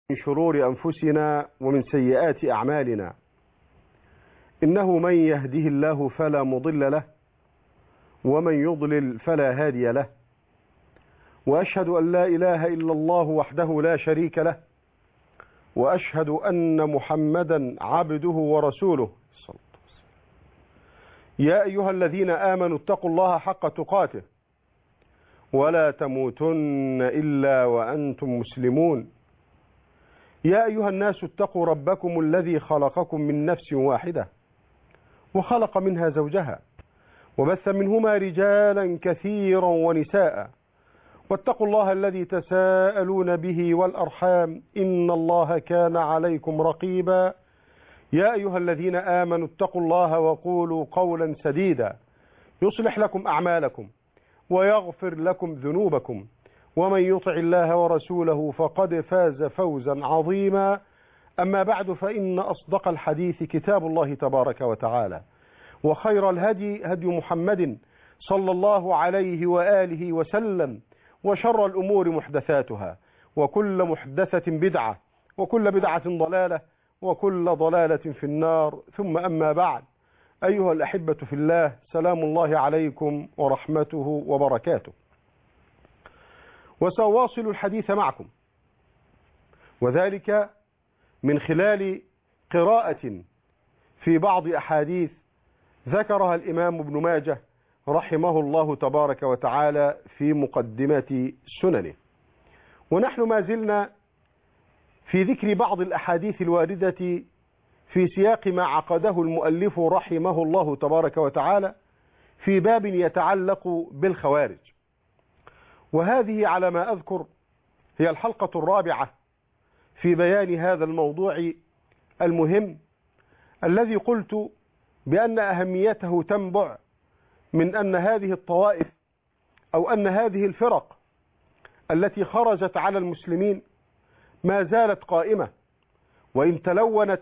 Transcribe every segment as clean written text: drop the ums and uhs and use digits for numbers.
من شرور أنفسنا ومن سيئات أعمالنا، إنه من يهده الله فلا مضل له ومن يضلل فلا هادي له، وأشهد أن لا إله إلا الله وحده لا شريك له، وأشهد أن محمدا عبده ورسوله. يا أيها الذين آمنوا اتقوا الله حق تقاته ولا تموتن إلا وأنتم مسلمون. يا أيها الناس اتقوا ربكم الذي خلقكم من نفس واحدة وخلق منها زوجها وبث منهما رجالا كثيرا ونساء، واتقوا الله الذي تساءلون به والأرحام إن الله كان عليكم رقيبا. يا أيها الذين آمنوا اتقوا الله وقولوا قولا سديدا يصلح لكم أعمالكم ويغفر لكم ذنوبكم، ومن يطع الله ورسوله فقد فاز فوزا عظيما. أما بعد، فإن أصدق الحديث كتاب الله تبارك وتعالى، وخير الهدي هدي محمد صلى الله عليه وآله وسلم، وشر الأمور محدثاتها، وكل محدثة بدعة، وكل بدعة ضلالة، وكل ضلالة في النار. ثم أما بعد، أيها الأحبة في الله، سلام الله عليكم ورحمته وبركاته. وسأواصل الحديث معكم، وذلك من خلال قراءة في بعض أحاديث ذكرها الإمام ابن ماجه رحمه الله تبارك وتعالى في مقدمة سننه. ونحن ما زلنا في ذكر بعض الأحاديث الواردة في سياق ما عقده المؤلف رحمه الله تبارك وتعالى في باب يتعلق بالخوارج، وهذه على ما أذكر هي الحلقة الرابعة في بيان هذا الموضوع المهم، الذي قلت بأن أهميته تنبع من أن هذه الطوائف أو أن هذه الفرق التي خرجت على المسلمين ما زالت قائمة، وإن تلونت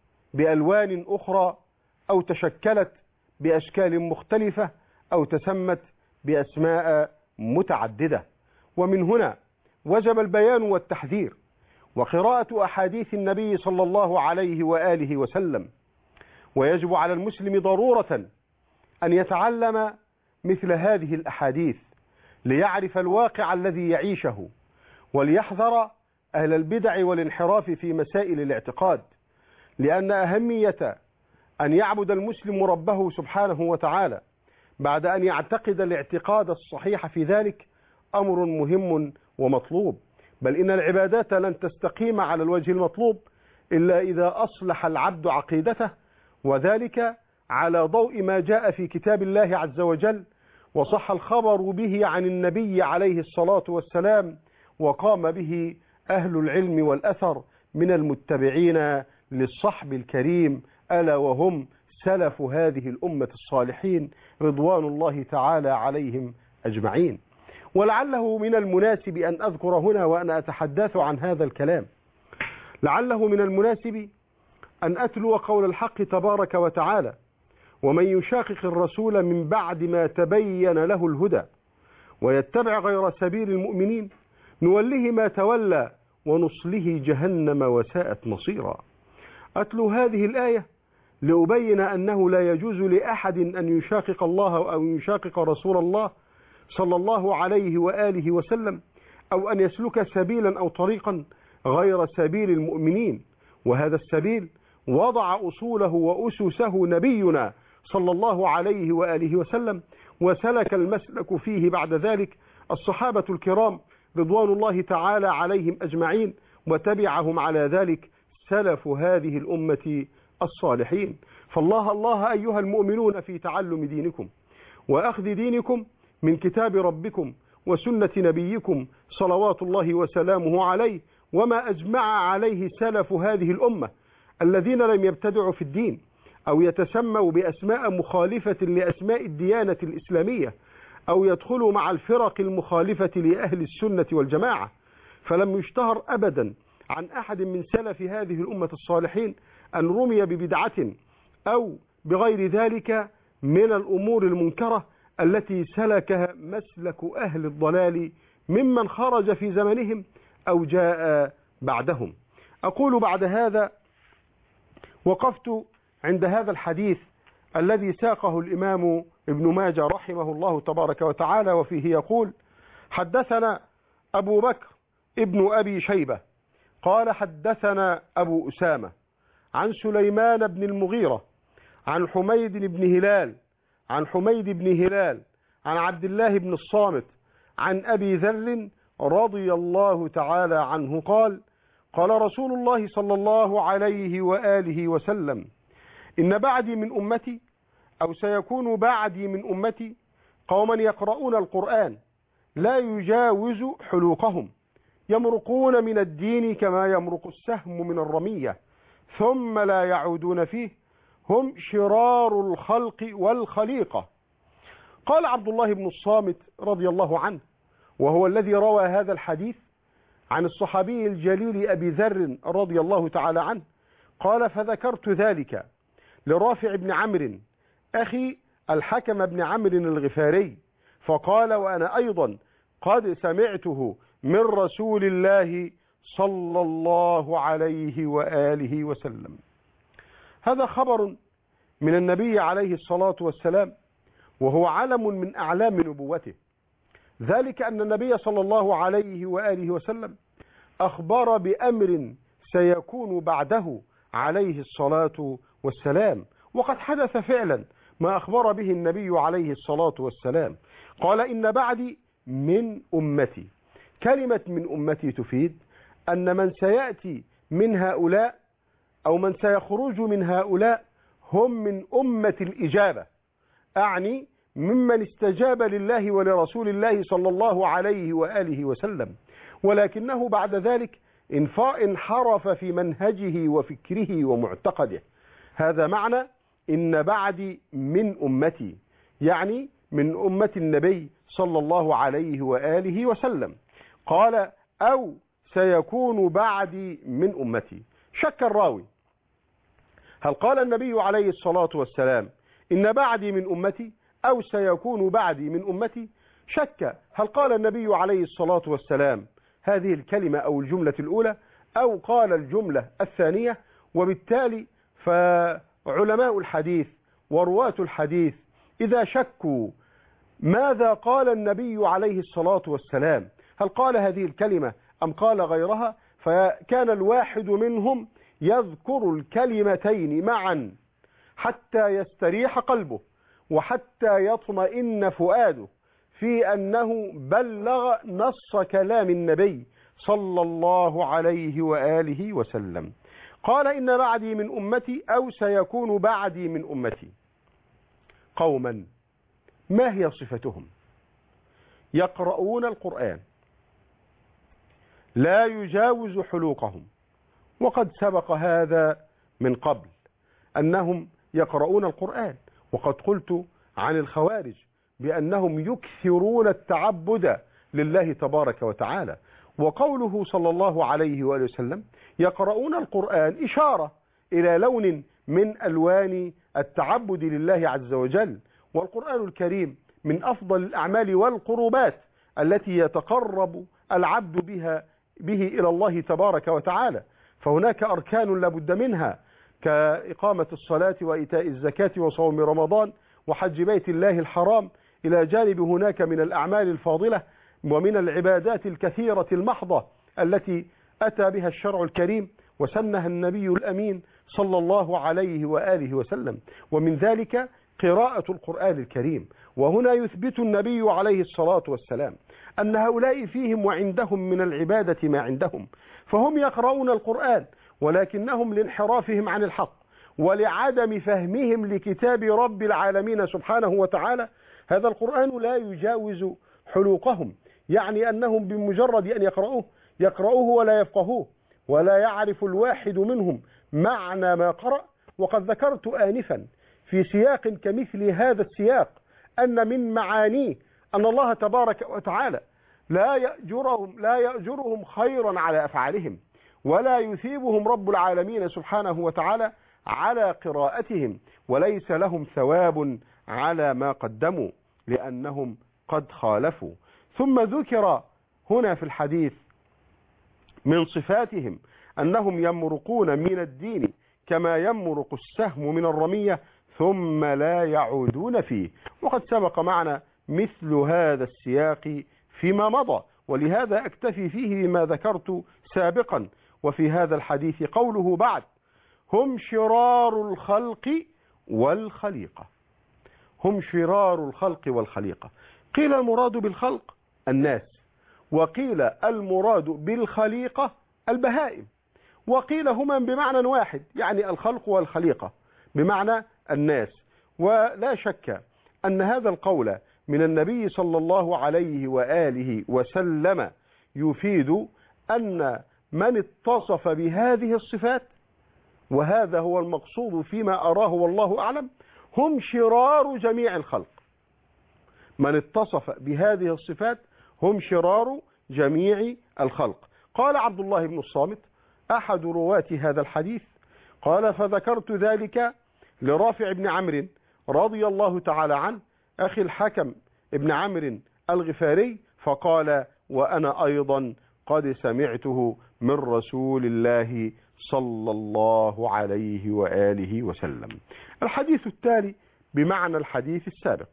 بألوان أخرى أو تشكلت بأشكال مختلفة أو تسمت بأسماء متعددة. ومن هنا وجب البيان والتحذير وقراءة أحاديث النبي صلى الله عليه وآله وسلم، ويجب على المسلم ضرورة أن يتعلم مثل هذه الأحاديث ليعرف الواقع الذي يعيشه، وليحذر أهل البدع والانحراف في مسائل الاعتقاد، لأن أهمية أن يعبد المسلم ربه سبحانه وتعالى بعد أن يعتقد الاعتقاد الصحيح في ذلك أمر مهم ومطلوب، بل إن العبادات لن تستقيم على الوجه المطلوب إلا إذا أصلح العبد عقيدته، وذلك على ضوء ما جاء في كتاب الله عز وجل وصح الخبر به عن النبي عليه الصلاة والسلام، وقام به أهل العلم والأثر من المتبعين للصحب الكريم، ألا وهم سلف هذه الأمة الصالحين رضوان الله تعالى عليهم أجمعين. ولعله من المناسب أن أذكر هنا وأنا أتحدث عن هذا الكلام، لعله من المناسب أن أتلو قول الحق تبارك وتعالى: ومن يشاقق الرسول من بعد ما تبين له الهدى ويتبع غير سبيل المؤمنين نوله ما تولى ونصله جهنم وساءت مصيرا. أتلو هذه الآية لأبين أنه لا يجوز لأحد أن يشاقق الله أو يشاقق رسول الله صلى الله عليه وآله وسلم، أو أن يسلك سبيلا أو طريقا غير سبيل المؤمنين. وهذا السبيل وضع أصوله وأسسه نبينا صلى الله عليه وآله وسلم، وسلك المسلك فيه بعد ذلك الصحابة الكرام رضوان الله تعالى عليهم أجمعين، وتبعهم على ذلك سلف هذه الأمة الصالحين. فالله الله أيها المؤمنون في تعلم دينكم وأخذ دينكم من كتاب ربكم وسنة نبيكم صلوات الله وسلامه عليه، وما أجمع عليه سلف هذه الأمة الذين لم يبتدعوا في الدين أو يتسموا بأسماء مخالفة لأسماء الديانة الإسلامية أو يدخلوا مع الفرق المخالفة لأهل السنة والجماعة. فلم يشتهر أبدا عن أحد من سلف هذه الأمة الصالحين أن رمي ببدعة أو بغير ذلك من الأمور المنكرة التي سلكها مسلك أهل الضلال ممن خرج في زمنهم أو جاء بعدهم. أقول بعد هذا وقفت عند هذا الحديث الذي ساقه الإمام ابن ماجه رحمه الله تبارك وتعالى، وفيه يقول: حدثنا أبو بكر ابن أبي شيبة قال حدثنا أبو أسامة عن سليمان بن المغيرة عن حميد بن هلال عن عبد الله بن الصامت عن أبي ذر رضي الله تعالى عنه قال: قال رسول الله صلى الله عليه وآله وسلم: إن بعدي من أمتي أو سيكون بعدي من أمتي قوما يقرؤون القرآن لا يجاوز حلوقهم يمرقون من الدين كما يمرق السهم من الرمية ثم لا يعودون فيه، هم شرار الخلق والخليقة. قال عبد الله بن الصامت رضي الله عنه، وهو الذي روى هذا الحديث عن الصحابي الجليل أبي ذر رضي الله تعالى عنه، قال: فذكرت ذلك لرافع بن عمرو أخي الحكم بن عمرو الغفاري، فقال: وأنا أيضا قد سمعته من رسول الله صلى الله عليه وآله وسلم. هذا خبر من النبي عليه الصلاة والسلام، وهو علم من أعلام نبوته، ذلك أن النبي صلى الله عليه وآله وسلم أخبر بأمر سيكون بعده عليه الصلاة والسلام، وقد حدث فعلا ما أخبر به النبي عليه الصلاة والسلام. قال: إن بعدي من أمتي. كلمة من أمتي تفيد أن من سيأتي من هؤلاء أو من سيخرج من هؤلاء هم من أمة الإجابة، أعني ممن استجاب لله ولرسول الله صلى الله عليه وآله وسلم، ولكنه بعد ذلك انحرف في منهجه وفكره ومعتقده. هذا معنى إن بعدي من أمتي، يعني من أمة النبي صلى الله عليه وآله وسلم. قال: أو سيكون بعدي من أمتي. شك الراوي، هل قال النبي عليه الصلاة والسلام إن بعدي من أمتي أو سيكون بعدي من أمتي؟ شك هل قال النبي عليه الصلاة والسلام هذه الكلمة أو الجملة الأولى أو قال الجملة الثانية. وبالتالي فعلماء الحديث ورواة الحديث إذا شكوا ماذا قال النبي عليه الصلاة والسلام، هل قال هذه الكلمة أم قال غيرها، فكان الواحد منهم يذكر الكلمتين معا حتى يستريح قلبه وحتى يطمئن فؤاده في أنه بلغ نص كلام النبي صلى الله عليه وآله وسلم. قال: إن بعدي من أمتي أو سيكون بعدي من أمتي قوما، ما هي صفتهم؟ يقرؤون القرآن لا يجاوز حلوقهم، وقد سبق هذا من قبل أنهم يقرؤون القرآن، وقد قلت عن الخوارج بأنهم يكثرون التعبد لله تبارك وتعالى. وقوله صلى الله عليه وآله وسلم يقرؤون القرآن إشارة إلى لون من ألوان التعبد لله عز وجل، والقرآن الكريم من أفضل الأعمال والقربات التي يتقرب العبد به إلى الله تبارك وتعالى. فهناك أركان لابد منها كإقامة الصلاة وإيتاء الزكاة وصوم رمضان وحج بيت الله الحرام، إلى جانب هناك من الأعمال الفاضلة ومن العبادات الكثيرة المحضة التي أتى بها الشرع الكريم وسنها النبي الأمين صلى الله عليه وآله وسلم، ومن ذلك قراءة القرآن الكريم. وهنا يثبت النبي عليه الصلاة والسلام أن هؤلاء فيهم وعندهم من العبادة ما عندهم، فهم يقرؤون القرآن ولكنهم لانحرافهم عن الحق ولعدم فهمهم لكتاب رب العالمين سبحانه وتعالى هذا القرآن لا يجاوز حلوقهم، يعني أنهم بمجرد أن يقرؤوه ولا يفقهوه ولا يعرف الواحد منهم معنى ما قرأ. وقد ذكرت آنفا في سياق كمثل هذا السياق أن من معانيه أن الله تبارك وتعالى لا يأجرهم خيرا على أفعالهم، ولا يثيبهم رب العالمين سبحانه وتعالى على قراءتهم، وليس لهم ثواب على ما قدموا لأنهم قد خالفوا. ثم ذكر هنا في الحديث من صفاتهم أنهم يمرقون من الدين كما يمرق السهم من الرمية ثم لا يعودون فيه. وقد سبق معنا مثل هذا السياق فيما مضى، ولهذا أكتفي فيه بما ذكرت سابقا. وفي هذا الحديث قوله بعد: هم شرار الخلق والخليقة. هم شرار الخلق والخليقة. قيل المراد بالخلق الناس، وقيل المراد بالخليقة البهائم، وقيل هما بمعنى واحد، يعني الخلق والخليقة بمعنى الناس. ولا شك أن هذا القول من النبي صلى الله عليه وآله وسلم يفيد أن من اتصف بهذه الصفات، وهذا هو المقصود فيما أراه والله أعلم، هم شرار جميع الخلق. من اتصف بهذه الصفات هم شرار جميع الخلق. قال عبد الله بن الصامت أحد رواة هذا الحديث، قال: فذكرت ذلك لرافع بن عمرو رضي الله تعالى عنه أخي الحكم ابن عمرو الغفاري، فقال: وأنا أيضا قد سمعته من رسول الله صلى الله عليه وآله وسلم. الحديث التالي بمعنى الحديث السابق،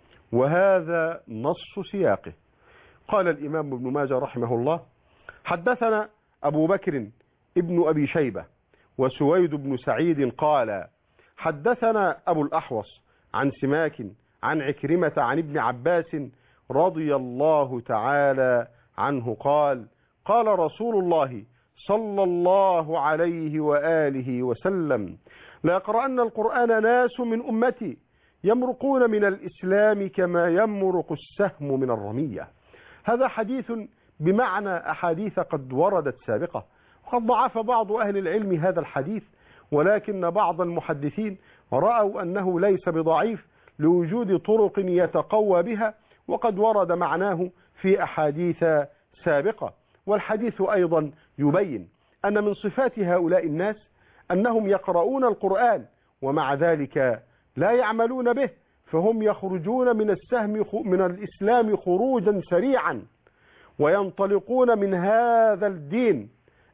وهذا نص سياقه. قال الإمام ابن ماجه رحمه الله: حدثنا أبو بكر ابن أبي شيبة وسويد بن سعيد قال: حدثنا أبو الأحوص عن سماك عن عكرمة عن ابن عباس رضي الله تعالى عنه قال: قال رسول الله صلى الله عليه وآله وسلم: ليقرأن القرآن ناس من أمتي يمرقون من الإسلام كما يمرق السهم من الرمية. هذا حديث بمعنى أحاديث قد وردت سابقة، وقد ضعف بعض أهل العلم هذا الحديث، ولكن بعض المحدثين رأوا أنه ليس بضعيف لوجود طرق يتقوى بها، وقد ورد معناه في أحاديث سابقة. والحديث أيضا يبين أن من صفات هؤلاء الناس أنهم يقرؤون القرآن ومع ذلك لا يعملون به، فهم يخرجون من الإسلام خروجا سريعا، وينطلقون من هذا الدين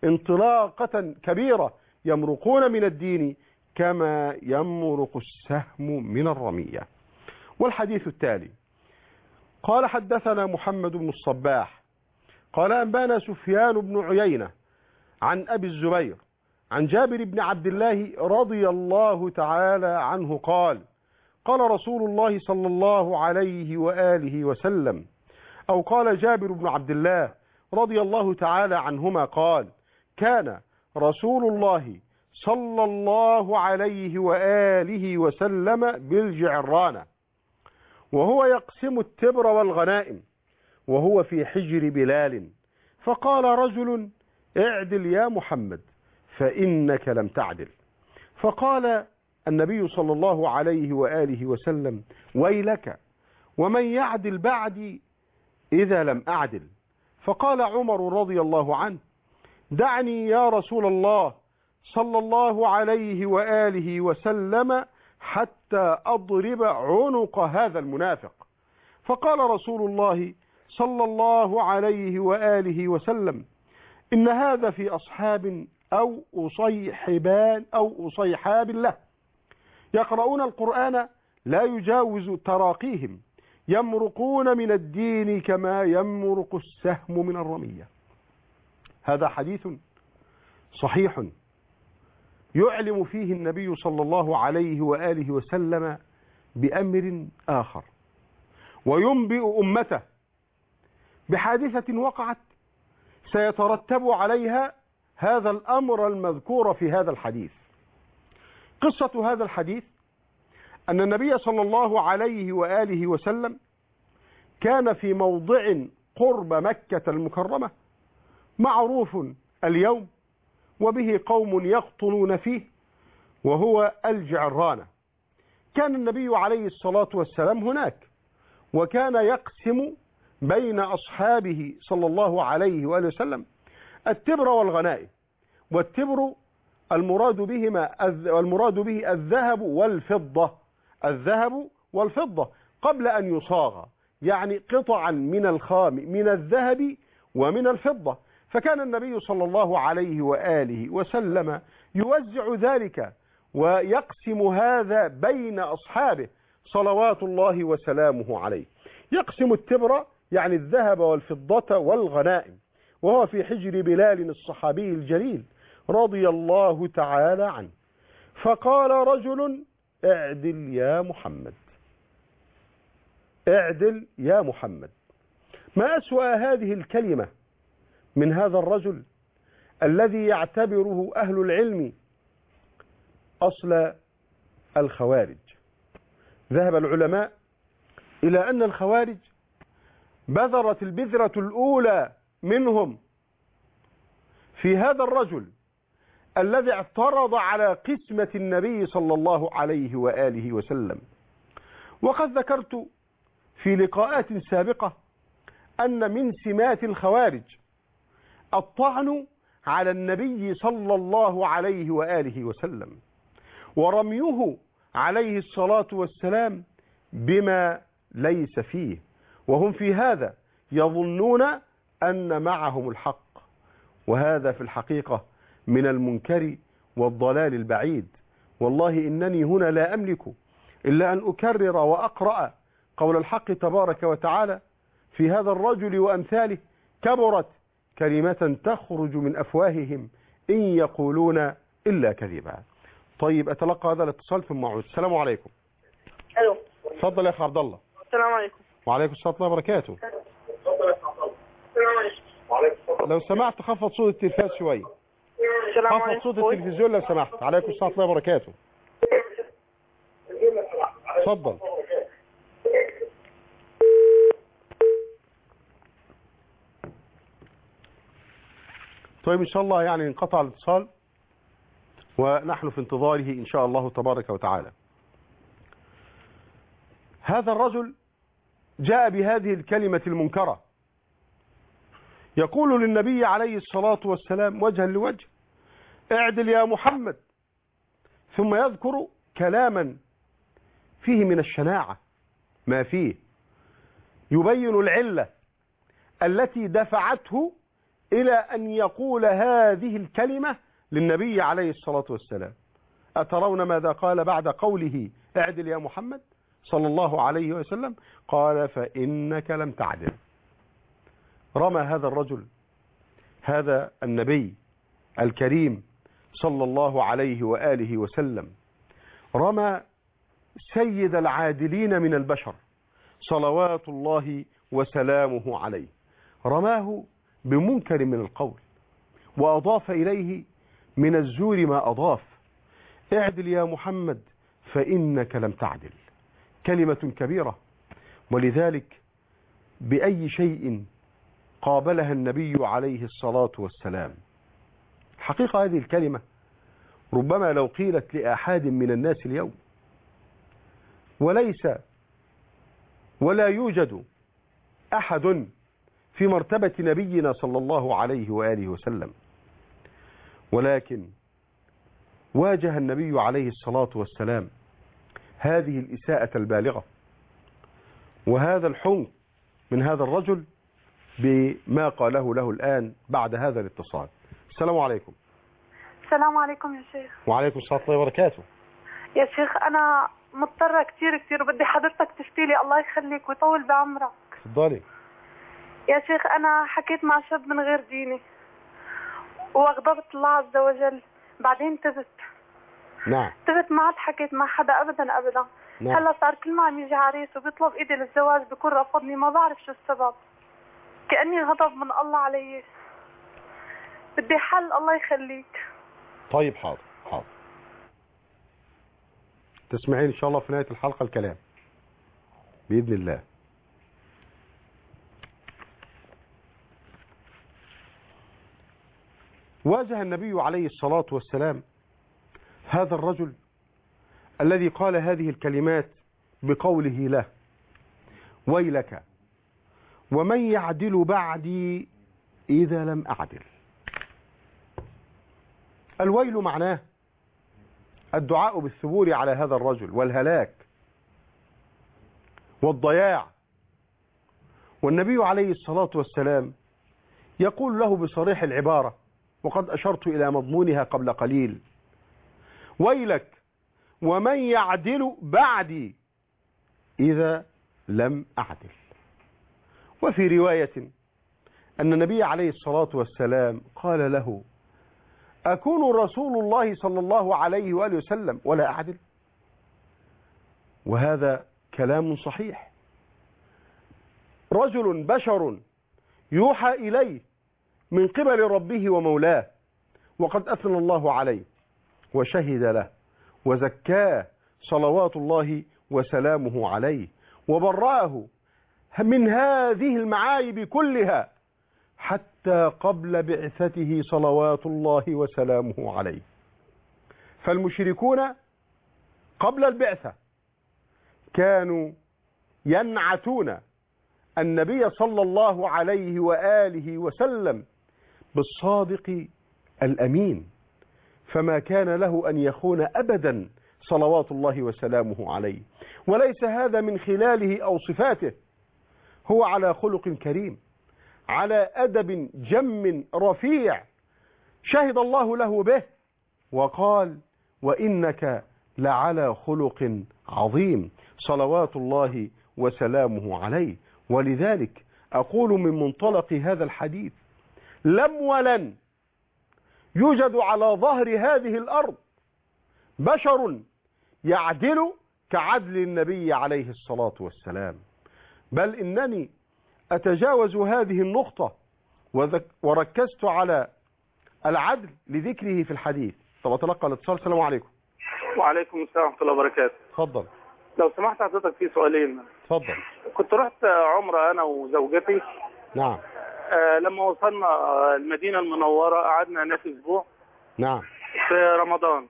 انطلاقة كبيرة، يمرقون من الدين كما يمرق السهم من الرمية. والحديث التالي قال: حدثنا محمد بن الصباح قال: أنبانا سفيان بن عيينة عن أبي الزبير عن جابر بن عبد الله رضي الله تعالى عنه قال: قال رسول الله صلى الله عليه وآله وسلم، أو قال جابر بن عبد الله رضي الله تعالى عنهما قال: كان رسول الله صلى الله عليه وآله وسلم بالجعرانة وهو يقسم التبر والغنائم وهو في حجر بلال، فقال رجل: اعدل يا محمد فإنك لم تعدل. فقال النبي صلى الله عليه وآله وسلم: ويلك ومن يعدل بعدي إذا لم أعدل. فقال عمر رضي الله عنه: دعني يا رسول الله صلى الله عليه وآله وسلم حتى أضرب عنق هذا المنافق. فقال رسول الله صلى الله عليه وآله وسلم: إن هذا في أصحاب أو أصيحاب له يقرؤون القرآن لا يجاوز تراقيهم يمرقون من الدين كما يمرق السهم من الرمية. هذا حديث صحيح يعلم فيه النبي صلى الله عليه وآله وسلم بأمر آخر، وينبئ أمته بحادثة وقعت سيترتب عليها هذا الأمر المذكور في هذا الحديث. قصة هذا الحديث أن النبي صلى الله عليه وآله وسلم كان في موضع قرب مكة المكرمة معروف اليوم وبه قوم يقطنون فيه، وهو الجعرانة. كان النبي عليه الصلاة والسلام هناك، وكان يقسم بين أصحابه صلى الله عليه وآله وسلم التبر والغنائم. والتبر المراد به الذهب والفضة، الذهب والفضة قبل أن يصاغ، يعني قطعا من الخام من الذهب ومن الفضة. فكان النبي صلى الله عليه وآله وسلم يوزع ذلك ويقسم هذا بين أصحابه صلوات الله وسلامه عليه. يقسم التبر يعني الذهب والفضة والغنائم، وهو في حجر بلال الصحابي الجليل رضي الله تعالى عنه. فقال رجل: اعدل يا محمد، اعدل يا محمد. ما أسوأ هذه الكلمة من هذا الرجل الذي يعتبره أهل العلم أصل الخوارج. ذهب العلماء إلى أن الخوارج بذرت البذرة الأولى منهم في هذا الرجل الذي اعترض على قسمة النبي صلى الله عليه وآله وسلم. وقد ذكرت في لقاءات سابقة أن من سمات الخوارج الطعن على النبي صلى الله عليه وآله وسلم، ورميه عليه الصلاة والسلام بما ليس فيه، وهم في هذا يظنون أن معهم الحق، وهذا في الحقيقة من المنكر والضلال البعيد. والله إنني هنا لا أملك إلا أن أكرر وأقرأ قول الحق تبارك وتعالى في هذا الرجل وأمثاله: كبرت كلمة تخرج من أفواههم إن يقولون إلا كذبا. طيب، أتلقى هذا الاتصال ثم أعود. السلام عليكم. الو. تفضل يا أخ عبد الله. السلام عليكم. وعليكم السلام ورحمة الله وبركاته. السلام عليكم. لو سمحت خفض صوت التلفاز شوية. السلام خفض عليكم. صوت التلفزيون لو سمحت. عليكم السلام ورحمة الله وبركاته. تفضل. طيب، إن شاء الله يعني انقطع الاتصال ونحن في انتظاره إن شاء الله تبارك وتعالى. هذا الرجل جاء بهذه الكلمة المنكرة، يقول للنبي عليه الصلاة والسلام وجها لوجه: اعدل يا محمد، ثم يذكر كلاما فيه من الشناعة ما فيه، يبين العلة التي دفعته إلى أن يقول هذه الكلمة للنبي عليه الصلاة والسلام. أترون ماذا قال بعد قوله اعدل يا محمد صلى الله عليه وسلم؟ قال: فإنك لم تعدل. رمى هذا الرجل هذا النبي الكريم صلى الله عليه وآله وسلم، رمى سيد العادلين من البشر صلوات الله وسلامه عليه، رماه بمنكر من القول، وأضاف إليه من الزور ما أضاف. اعدل يا محمد فإنك لم تعدل، كلمة كبيرة. ولذلك بأي شيء قابلها النبي عليه الصلاة والسلام. حقيقة هذه الكلمة ربما لو قيلت لأحد من الناس اليوم، ولا يوجد أحد في مرتبة نبينا صلى الله عليه وآله وسلم، ولكن واجه النبي عليه الصلاة والسلام هذه الإساءة البالغة وهذا الحنق من هذا الرجل بما قاله له الآن بعد هذا الاتصال. السلام عليكم. السلام عليكم يا شيخ. وعليكم السلام ورحمة الله وبركاته. يا شيخ أنا مضطرة كتير بدي حضرتك تفتي لي، الله يخليك ويطول بعمرك. تفضلي. يا شيخ أنا حكيت مع شاب من غير ديني وأغضبت الله عز وجل، بعدين تبت. نعم. تبت، ما عاد حكيت مع حدا أبدا. نعم. هلا صار كل ما عم يجي عريس وبيطلب إيدي للزواج بكون رفضني، ما بعرف شو السبب، كأني غضب من الله علي. بدي حل، الله يخليك. طيب، حاضر. تسمعين إن شاء الله في نهاية الحلقة الكلام بإذن الله. واجه النبي عليه الصلاة والسلام هذا الرجل الذي قال هذه الكلمات بقوله له: ويلك ومن يعدل بعدي إذا لم أعدل. الويل معناه الدعاء بالثبور على هذا الرجل والهلاك والضياع. والنبي عليه الصلاة والسلام يقول له بصريح العبارة وقد أشرت إلى مضمونها قبل قليل: ويلك ومن يعدل بعدي إذا لم أعدل. وفي رواية أن النبي عليه الصلاة والسلام قال له: أكون رسول الله صلى الله عليه وآله وسلم ولا أعدل؟ وهذا كلام صحيح. رجل بشر يوحى إليه من قبل ربه ومولاه، وقد أثنى الله عليه وشهد له وزكاه صلوات الله وسلامه عليه، وبرأه من هذه المعايب كلها حتى قبل بعثته صلوات الله وسلامه عليه. فالمشركون قبل البعثة كانوا ينعتون النبي صلى الله عليه وآله وسلم بالصادق الأمين، فما كان له أن يخون أبدا صلوات الله وسلامه عليه. وليس هذا من خلاله أو صفاته، هو على خلق كريم، على أدب جم رفيع شهد الله له به وقال: وإنك لعلى خلق عظيم صلوات الله وسلامه عليه. ولذلك أقول من منطلق هذا الحديث: لم ولن يوجد على ظهر هذه الأرض بشر يعدل كعدل النبي عليه الصلاة والسلام، بل إنني أتجاوز هذه النقطة وركزت على العدل لذكره في الحديث. طب أتلقى الاتصال. السلام عليكم. وعليكم السلام ورحمة الله وبركاته. اتفضل. لو سمحت حضرتك في سؤالين. اتفضل. كنت رحت عمرة أنا وزوجتي. نعم. لما وصلنا المدينة المنورة قعدنا هناك أسبوع. نعم. في رمضان،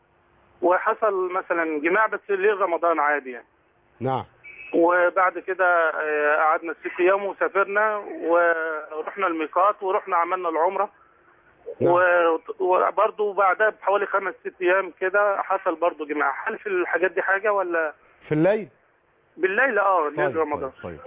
وحصل مثلا جماع بس ليل رمضان عادي يعني. نعم. وبعد كده قعدنا 6 أيام وسافرنا ورحنا الميقات ورحنا عملنا العمرة. نعم. وبرضه بعدها بحوالي 5-6 أيام كده حصل برضه جماع. هل في الحاجات دي حاجة ولا في الليل؟ بالليل ليل رمضان. طيب.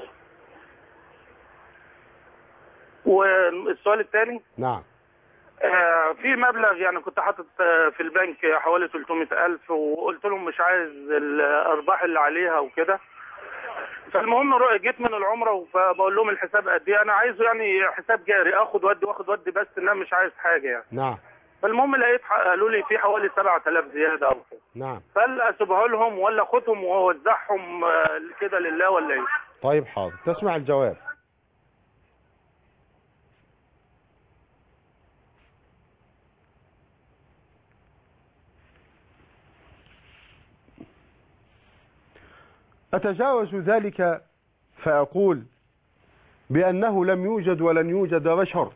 والسؤال الثاني. نعم. في مبلغ يعني كنت حاطط في البنك حوالي 300,000 وقلت لهم مش عايز الأرباح اللي عليها وكده. فالمهم جيت من العمرة فبقول لهم الحساب قد ايه، انا عايزه يعني حساب جاري، اخد ودي بس ان انا مش عايز حاجة يعني. نعم. فالمهم لقيت قالوا لي في حوالي 7,000 زيادة او كده. نعم. فهل اسيبها لهم ولا اخدهم واوزعهم كده لله ولا ايه؟ طيب حاضر، تسمع الجواب. أتجاوز ذلك فأقول بأنه لم يوجد ولن يوجد بشر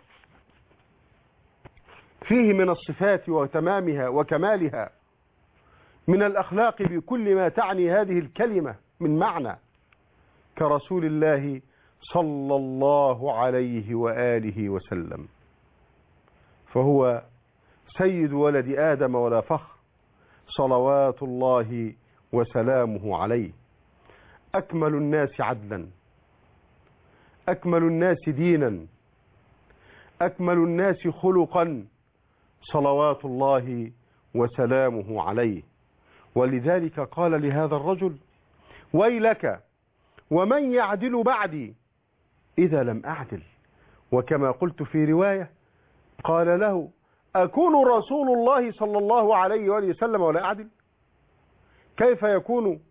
فيه من الصفات وتمامها وكمالها، من الأخلاق بكل ما تعني هذه الكلمة من معنى، كرسول الله صلى الله عليه وآله وسلم. فهو سيد ولد آدم ولا فخر، صلوات الله وسلامه عليه، أكمل الناس عدلا، أكمل الناس دينا، أكمل الناس خلقا، صلوات الله وسلامه عليه. ولذلك قال لهذا الرجل: ويلك ومن يعدل بعدي إذا لم أعدل. وكما قلت في رواية قال له: أكون رسول الله صلى الله عليه وآله وسلم ولا أعدل؟ كيف يكون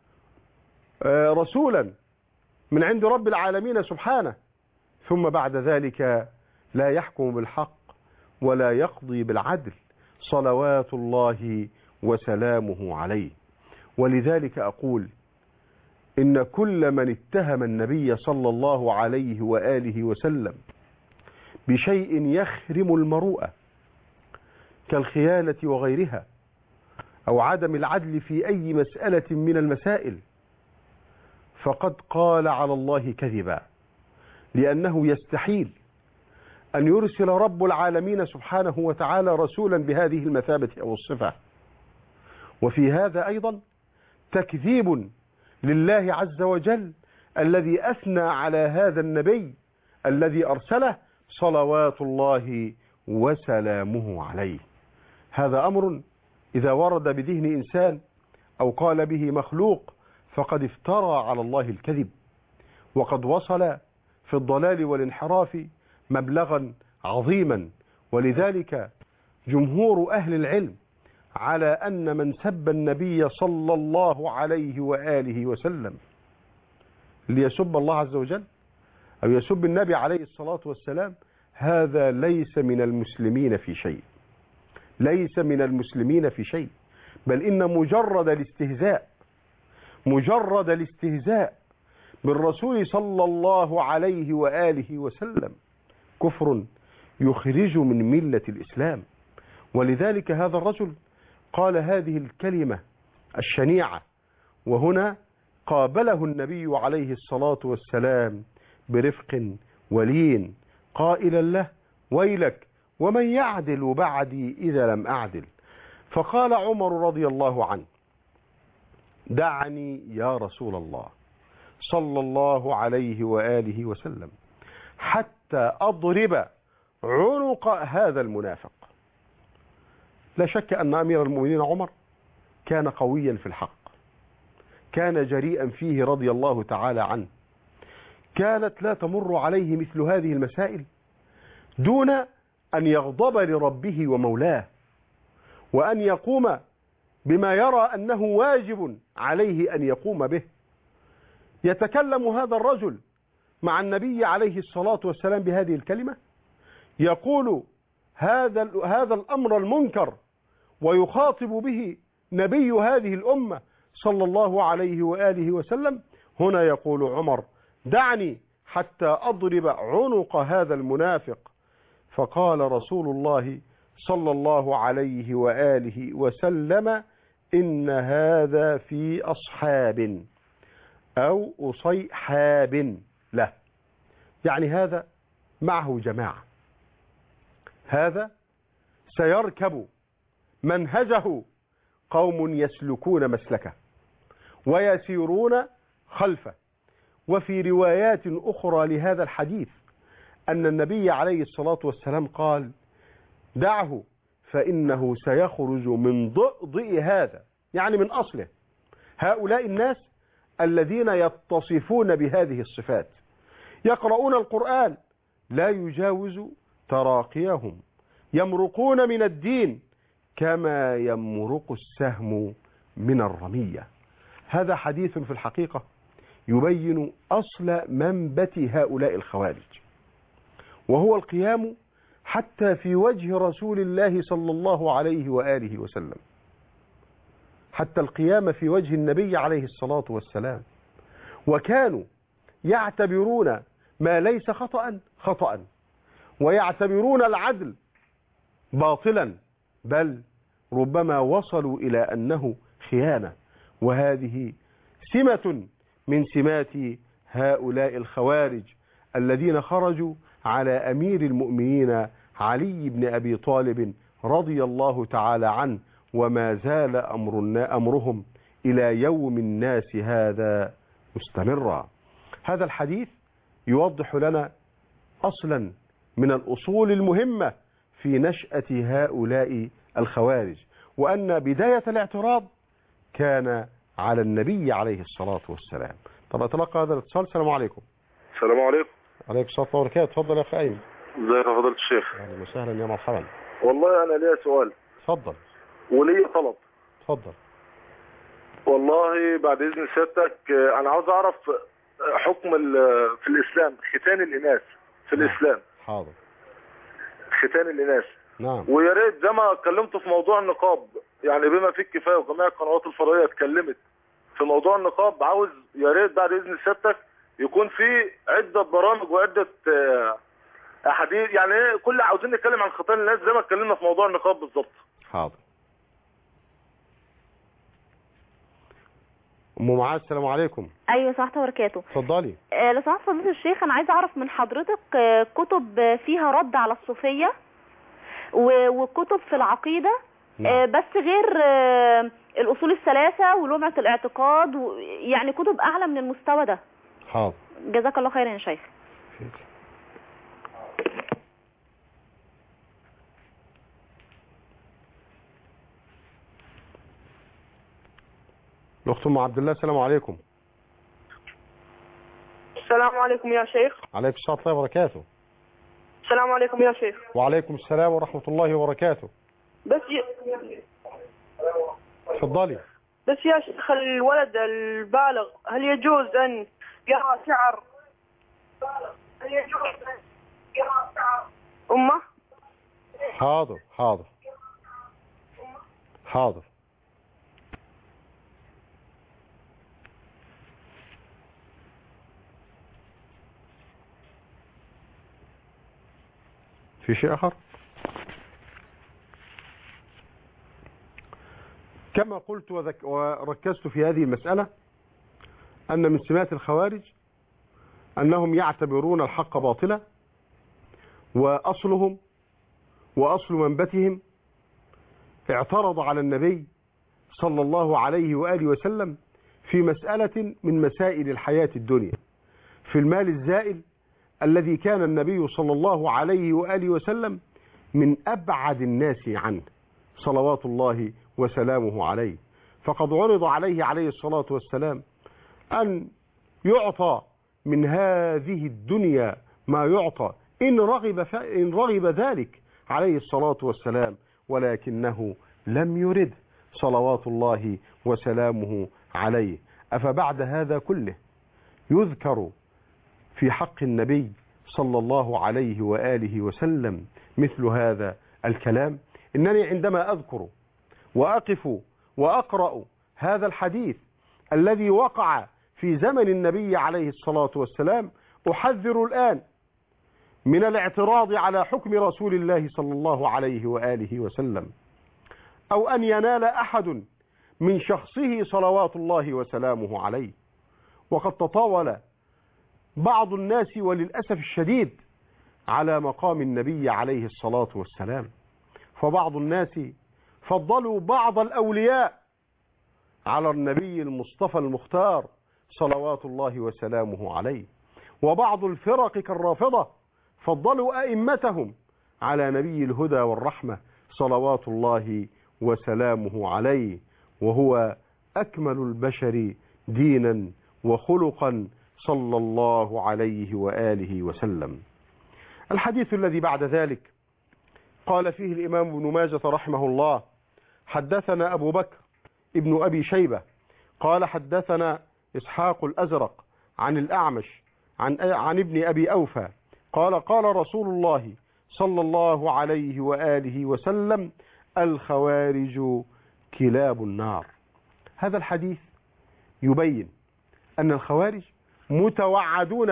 رسولا من عند رب العالمين سبحانه ثم بعد ذلك لا يحكم بالحق ولا يقضي بالعدل، صلوات الله وسلامه عليه. ولذلك أقول إن كل من اتهم النبي صلى الله عليه وآله وسلم بشيء يخرم المروءة كالخيانة وغيرها أو عدم العدل في أي مسألة من المسائل فقد قال على الله كذبا، لأنه يستحيل أن يرسل رب العالمين سبحانه وتعالى رسولا بهذه المثابة أو الصفة. وفي هذا أيضا تكذيب لله عز وجل الذي أثنى على هذا النبي الذي أرسله صلوات الله وسلامه عليه. هذا أمر إذا ورد بذهن إنسان أو قال به مخلوق فقد افترى على الله الكذب، وقد وصل في الضلال والانحراف مبلغا عظيما. ولذلك جمهور أهل العلم على أن من سب النبي صلى الله عليه وآله وسلم ليسب الله عز وجل أو يسب النبي عليه الصلاة والسلام هذا ليس من المسلمين في شيء، ليس من المسلمين في شيء، بل إن مجرد الاستهزاء بالرسول صلى الله عليه وآله وسلم كفر يخرج من ملة الإسلام. ولذلك هذا الرجل قال هذه الكلمة الشنيعة، وهنا قابله النبي عليه الصلاة والسلام برفق ولين قائلا له: ويلك ومن يعدل بعدي إذا لم أعدل. فقال عمر رضي الله عنه: دعني يا رسول الله صلى الله عليه وآله وسلم حتى أضرب عنق هذا المنافق. لا شك أن أمير المؤمنين عمر كان قويا في الحق، كان جريئا فيه رضي الله تعالى عنه، كانت لا تمر عليه مثل هذه المسائل دون أن يغضب لربه ومولاه، وأن يقوم بما يرى أنه واجب عليه أن يقوم به. يتكلم هذا الرجل مع النبي عليه الصلاة والسلام بهذه الكلمة، يقول هذا الأمر المنكر ويخاطب به نبي هذه الأمة صلى الله عليه وآله وسلم. هنا يقول عمر: دعني حتى أضرب عنق هذا المنافق. فقال رسول الله صلى الله عليه وآله وسلم: إن هذا في أصحاب أو أصيحاب له، يعني هذا معه جماعة، هذا سيركب منهجه قوم يسلكون مسلكه ويسيرون خلفه. وفي روايات أخرى لهذا الحديث أن النبي عليه الصلاة والسلام قال: دعه فإنه سيخرج من ضئضئ هذا، يعني من أصله، هؤلاء الناس الذين يتصفون بهذه الصفات، يقرؤون القرآن لا يجاوز تراقيهم، يمرقون من الدين كما يمرق السهم من الرمية. هذا حديث في الحقيقة يبين أصل منبت هؤلاء الخوارج، وهو القيام حتى في وجه رسول الله صلى الله عليه وآله وسلم، حتى القيام في وجه النبي عليه الصلاة والسلام. وكانوا يعتبرون ما ليس خطأ ويعتبرون العدل باطلا، بل ربما وصلوا إلى أنه خيانة. وهذه سمة من سمات هؤلاء الخوارج الذين خرجوا على أمير المؤمنين علي بن أبي طالب رضي الله تعالى عنه، وما زال أمرهم إلى يوم الناس هذا مستمرا. هذا الحديث يوضح لنا أصلا من الأصول المهمة في نشأة هؤلاء الخوارج، وأن بداية الاعتراض كان على النبي عليه الصلاة والسلام. طب أتلقى هذا الاتصال. السلام عليكم. السلام عليكم. عليكم السلام وبركاته. تفضل يا أخي أيمن. ازيك يا فضيلة الشيخ؟ أهلا وسهلا يا مرحبا. والله أنا ليا سؤال. تفضل. وليا طلب. تفضل. والله بعد إذن سيادتك أنا عاوز أعرف حكم في الإسلام ختان الإناث في الإسلام. حاضر. ختان الإناث. نعم. ويا ريت زي ما اتكلمت في موضوع النقاب، يعني بما فيه الكفايه وجميع القنوات الفضائيه اتكلمت في موضوع النقاب، عاوز يا ريت بعد اذن سيادتك يكون في عده برامج وعده احاديث، يعني ايه كل عاوزين نتكلم عن ختان الناس زي ما اتكلمنا في موضوع النقاب بالظبط. حاضر. ام معاذ السلام عليكم. ايوه صح وبركاته. اتفضلي. لو سمحت فضيلة الشيخ انا عايزه اعرف من حضرتك كتب فيها رد على الصوفيه وكتب في العقيده. نعم. بس غير الاصول الثلاثه ولمعه الاعتقاد يعني كتب اعلى من المستوى ده. حاضر. جزاك الله خيرا يا شيخ. الأخت أم عبد الله، السلام عليكم. السلام عليكم يا شيخ. عليكم السلام ورحمة الله وبركاته. السلام عليكم يا شيخ. وعليكم السلام ورحمة الله وبركاته. بس اتفضلي. بس يا شيخ، الولد البالغ هل يجوز أن يرى شعر؟ هل يجوز أن يرى شعر أمه؟ حاضر حاضر حاضر. في شيء آخر؟ كما قلت وركزت في هذه المسألة أن من سمات الخوارج أنهم يعتبرون الحق باطلا، وأصلهم وأصل منبتهم اعترض على النبي صلى الله عليه وآله وسلم في مسألة من مسائل الحياة الدنيا، في المال الزائل الذي كان النبي صلى الله عليه وآله وسلم من أبعد الناس عنه صلوات الله وسلامه عليه. فقد عرض عليه عليه الصلاة والسلام أن يعطى من هذه الدنيا ما يعطى إن رغب ذلك عليه الصلاة والسلام، ولكنه لم يرد صلوات الله وسلامه عليه. أفبعد هذا كله يذكر في حق النبي صلى الله عليه وآله وسلم مثل هذا الكلام؟ إنني عندما أذكر وأقف وأقرأ هذا الحديث الذي وقع في زمن النبي عليه الصلاة والسلام أحذر الآن من الاعتراض على حكم رسول الله صلى الله عليه وآله وسلم، أو أن ينال أحد من شخصه صلوات الله وسلامه عليه. وقد تطاول بعض الناس وللأسف الشديد على مقام النبي عليه الصلاة والسلام، فبعض الناس فضلوا بعض الأولياء على النبي المصطفى المختار صلوات الله وسلامه عليه، وبعض الفرق كالرافضة فضلوا أئمتهم على نبي الهدى والرحمة صلوات الله وسلامه عليه، وهو أكمل البشر دينا وخلقا صلى الله عليه وآله وسلم. الحديث الذي بعد ذلك قال فيه الإمام ابن ماجة رحمه الله: حدثنا أبو بكر ابن أبي شيبة قال حدثنا إسحاق الأزرق عن الأعمش عن ابن أبي أوفى قال قال رسول الله صلى الله عليه وآله وسلم: الخوارج كلاب النار. هذا الحديث يبين أن الخوارج متوعدون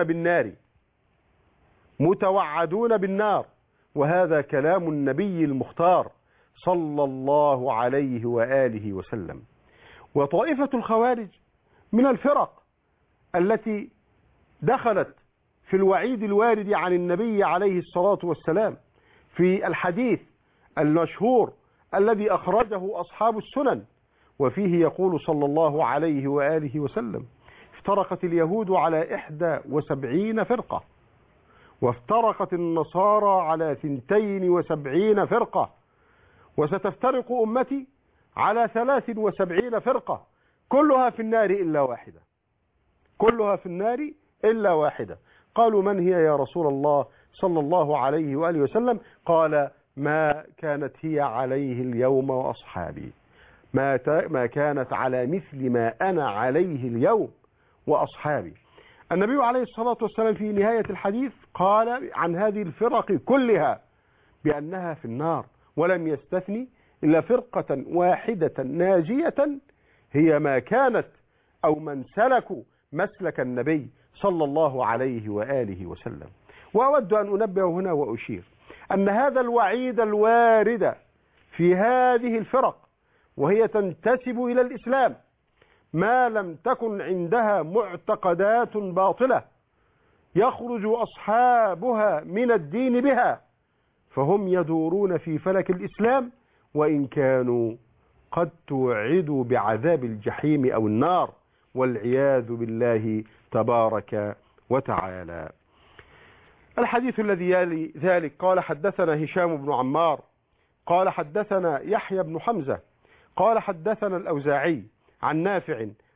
بالنار، وهذا كلام النبي المختار صلى الله عليه وآله وسلم. وطائفة الخوارج من الفرق التي دخلت في الوعيد الوارد عن النبي عليه الصلاة والسلام في الحديث المشهور الذي أخرجه أصحاب السنن، وفيه يقول صلى الله عليه وآله وسلم: افترقت اليهود على 71 فرقة، وافترقت النصارى على 72 فرقة، وستفترق أمتي على 73 فرقة، كلها في النار إلا واحدة، كلها في النار إلا واحدة. قالوا: من هي يا رسول الله صلى الله عليه وآله وسلم؟ قال: ما كانت هي عليه اليوم وأصحابي، ما كانت على مثل ما أنا عليه اليوم وأصحابي. النبي عليه الصلاة والسلام في نهاية الحديث قال عن هذه الفرق كلها بأنها في النار، ولم يستثني إلا فرقة واحدة ناجية هي ما كانت أو من سلكوا مسلك النبي صلى الله عليه وآله وسلم. وأود أن أنبه هنا وأشير أن هذا الوعيد الوارد في هذه الفرق وهي تنتسب إلى الإسلام ما لم تكن عندها معتقدات باطلة يخرج أصحابها من الدين بها، فهم يدورون في فلك الإسلام وإن كانوا قد توعدوا بعذاب الجحيم أو النار، والعياذ بالله تبارك وتعالى. الحديث الذي يلي ذلك قال حدثنا هشام بن عمار قال حدثنا يحيى بن حمزة قال حدثنا الأوزاعي عن نافع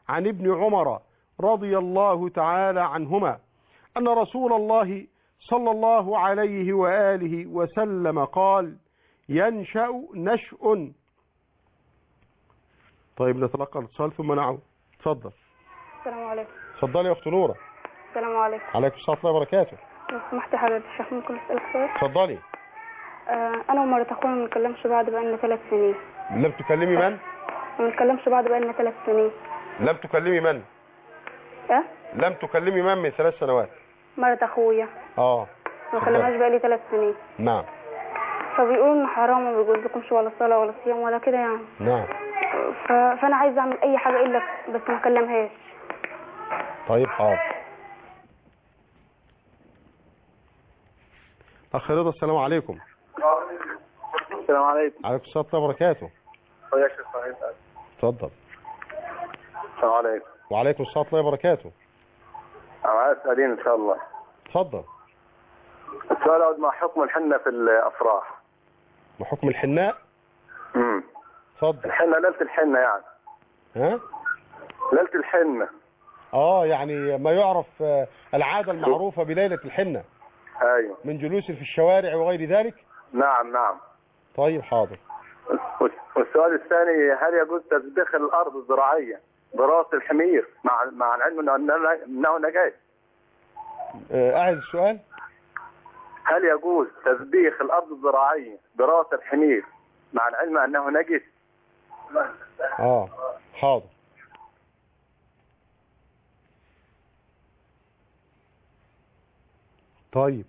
عن ابن عمر رضي الله تعالى عنهما أن رسول الله صلى الله عليه وآله وسلم قال: ينشأ نشء. طيب نتلقى الاتصال ثم نعود. اتفضل. السلام عليكم. اتفضلي يا اخت نوره. السلام عليكم. عليكم السلام ورحمه الله وبركاته. لو سمحت حضرتك الشيخ ممكن اسالك سؤال؟ اتفضلي. انا ومرات اخويا ما بنتكلمش بعض بقالنا 3 سنين. لم تكلمي من؟ ما بنتكلمش بعض بقالنا 3 سنين. لم تكلمي من؟ ايه؟ لم تكلمي من 3 سنوات؟ مرات اخويا. ما بكلمهاش بقالي 3 سنين. نعم. فبيقولوا ان حرام وما بيجوزلكمش ولا صلاه ولا صيام ولا كده يعني. نعم. فانا عايزه اعمل اي حاجه الا بس ما اكلمهاش. طيب حاضر. اخ رضا السلام عليكم. السلام عليكم. عليكم السلام ورحمه الله وبركاته. يا شيخ صحيح. اتفضل. السلام عليكم. وعليكم السلام ورحمه الله وبركاته. معايا سؤالين ان شاء الله. اتفضل. السؤال ما حكم الحنة في الافراح؟ وحكم الحناء؟ اتفضل. الحنة ليلة الحنة يعني. ها؟ ليلة الحنة. يعني ما يعرف العادة المعروفة بليلة الحنة. ايوه. من جلوس في الشوارع وغير ذلك؟ نعم نعم. طيب حاضر. والسؤال الثاني، هل يجوز تسبيخ الارض الزراعية براس الحمير مع العلم انه نجاس؟ اعد السؤال. هل يجوز تسبيخ الارض الزراعية براس الحمير مع العلم انه نجس؟ حاضر. طيب.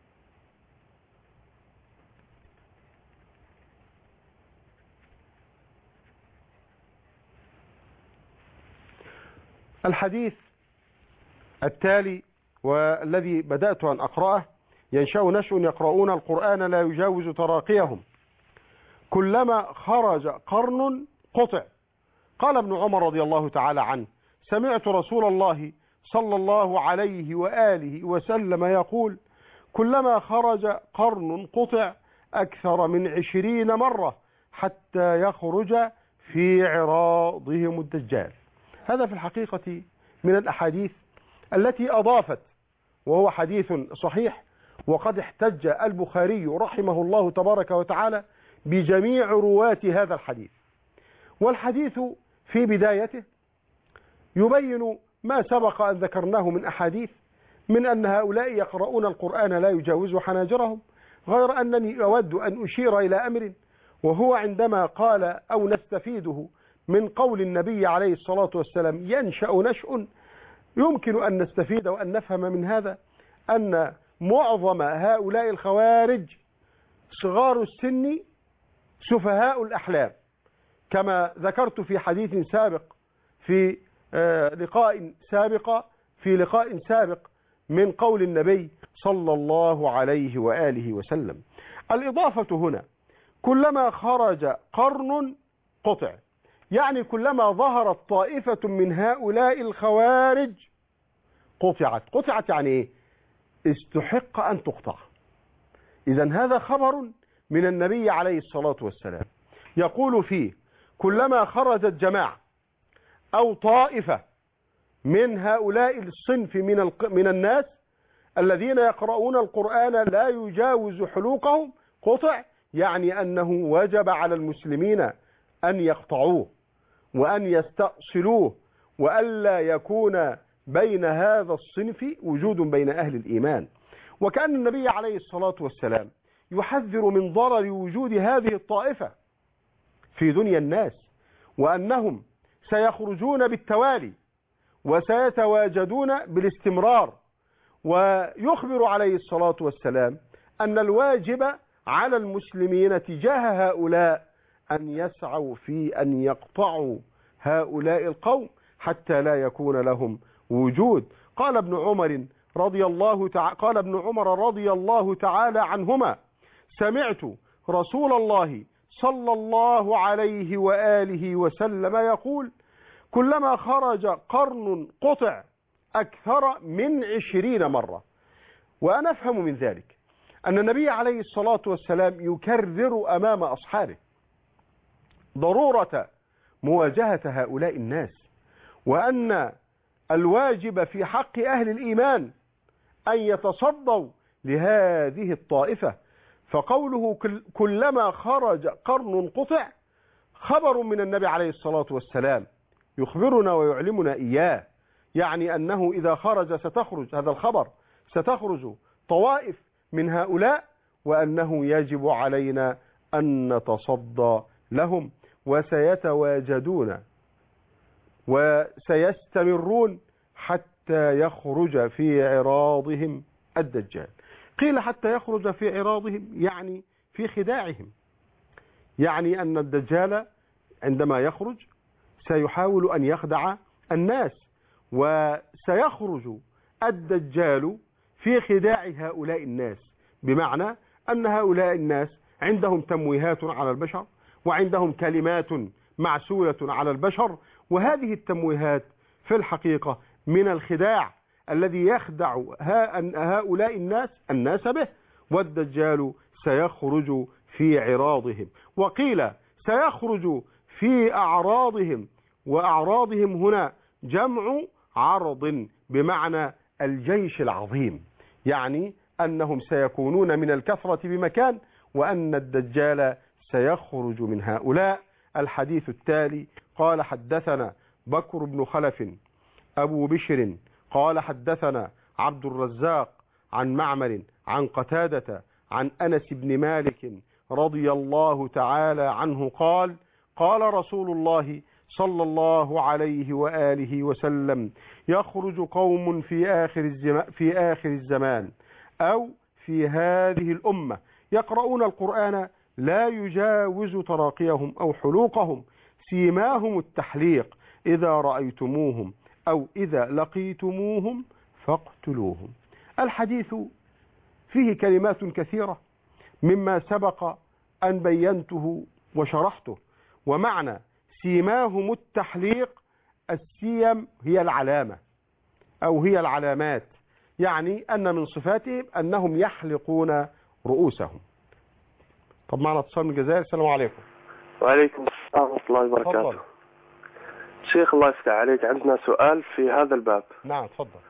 الحديث التالي والذي بدأت أن أقرأه: ينشأ نشء يقرؤون القرآن لا يجاوز تراقيهم كلما خرج قرن قطع. قال ابن عمر رضي الله تعالى عنه: سمعت رسول الله صلى الله عليه وآله وسلم يقول: كلما خرج قرن قطع أكثر من 20 مرة حتى يخرج في عراضهم الدجال. هذا في الحقيقة من الأحاديث التي أضافت، وهو حديث صحيح، وقد احتج البخاري رحمه الله تبارك وتعالى بجميع رواة هذا الحديث. والحديث في بدايته يبين ما سبق أن ذكرناه من أحاديث، من أن هؤلاء يقرؤون القرآن لا يجاوز حناجرهم، غير أنني أود أن أشير إلى أمر، وهو عندما قال أو نستفيده من قول النبي عليه الصلاة والسلام: ينشأ نشء، يمكن أن نستفيد وأن نفهم من هذا أن معظم هؤلاء الخوارج صغار السن سفهاء الأحلام، كما ذكرت في حديث سابق في لقاء سابق من قول النبي صلى الله عليه وآله وسلم. الإضافة هنا كلما خرج قرن قطع، يعني كلما ظهرت طائفة من هؤلاء الخوارج قطعت يعني ايه؟ استحق أن تقطع. إذن هذا خبر من النبي عليه الصلاة والسلام يقول فيه: كلما خرجت جماعة أو طائفة من هؤلاء الصنف من الناس الذين يقرؤون القرآن لا يجاوز حلوقهم قطع، يعني أنه وجب على المسلمين أن يقطعوه وأن يستأصلوه، وألا يكون بين هذا الصنف وجود بين أهل الإيمان. وكأن النبي عليه الصلاة والسلام يحذر من ضرر وجود هذه الطائفة في دنيا الناس، وأنهم سيخرجون بالتوالي وسيتواجدون بالاستمرار. ويخبر عليه الصلاة والسلام أن الواجب على المسلمين تجاه هؤلاء أن يسعوا في أن يقطعوا هؤلاء القوم حتى لا يكون لهم وجود. قال ابن عمر رضي الله تعالى عنهما: سمعت رسول الله صلى الله عليه وآله وسلم يقول: كلما خرج قرن قطع أكثر من 20 مرة. وأنا أفهم من ذلك أن النبي عليه الصلاة والسلام يكرر أمام أصحابه ضرورة مواجهة هؤلاء الناس، وأن الواجب في حق أهل الإيمان أن يتصدوا لهذه الطائفة. فقوله كلما خرج قرن قطع خبر من النبي عليه الصلاة والسلام يخبرنا ويعلمنا إياه، يعني أنه إذا خرج ستخرج، هذا الخبر، ستخرج طوائف من هؤلاء، وأنه يجب علينا أن نتصدى لهم، وسيتواجدون وسيستمرون حتى يخرج في عراضهم الدجال. قيل حتى يخرج في عراضهم يعني في خداعهم، يعني أن الدجال عندما يخرج سيحاول أن يخدع الناس، وسيخرج الدجال في خداع هؤلاء الناس، بمعنى أن هؤلاء الناس عندهم تمويهات على البشر وعندهم كلمات معسولة على البشر، وهذه التمويهات في الحقيقة من الخداع الذي يخدع هؤلاء الناس به، والدجال سيخرج في عراضهم. وقيل سيخرج في أعراضهم، وأعراضهم هنا جمع عرض بمعنى الجيش العظيم، يعني أنهم سيكونون من الكثرة بمكان، وأن الدجال سيخرج من هؤلاء. الحديث التالي: قال حدثنا بكر بن خلف أبو بشر قال حدثنا عبد الرزاق عن معمر عن قتادة عن أنس بن مالك رضي الله تعالى عنه قال: قال رسول الله صلى الله عليه وآله وسلم: يخرج قوم في آخر الزمان أو في هذه الأمة يقرؤون القرآن لا يجاوز تراقيهم أو حلوقهم، سيماهم التحليق، إذا رأيتموهم أو إذا لقيتموهم فاقتلوهم. الحديث فيه كلمات كثيرة مما سبق أن بينته وشرحته. ومعنى سيماهم التحليق، السيم هي العلامة أو هي العلامات، يعني أن من صفاتهم أنهم يحلقون رؤوسهم. طب معنا اتصال من الجزائر. السلام عليكم. وعليكم السلام ورحمة الله وبركاته. تفضل. شيخ الله يفتح عليك، عندنا سؤال في هذا الباب. نعم تفضل.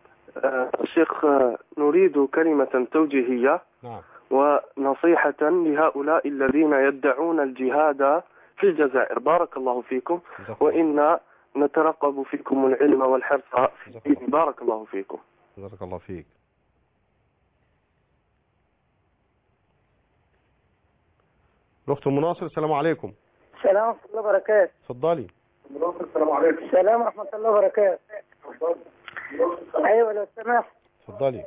شيخ، نريد كلمة توجيهية نعم ونصيحة لهؤلاء الذين يدعون الجهاد في الجزائر. بارك الله فيكم، وإنا نترقب فيكم العلم والحرص في الدين. بارك الله فيكم. جزاك الله فيك. الأخت أم ناصر. السلام عليكم. السلام ورحمة الله وبركاته. اتفضلي. السلام عليكم. السلام ورحمة الله وبركاته. أيوة لو سمحت. اتفضلي.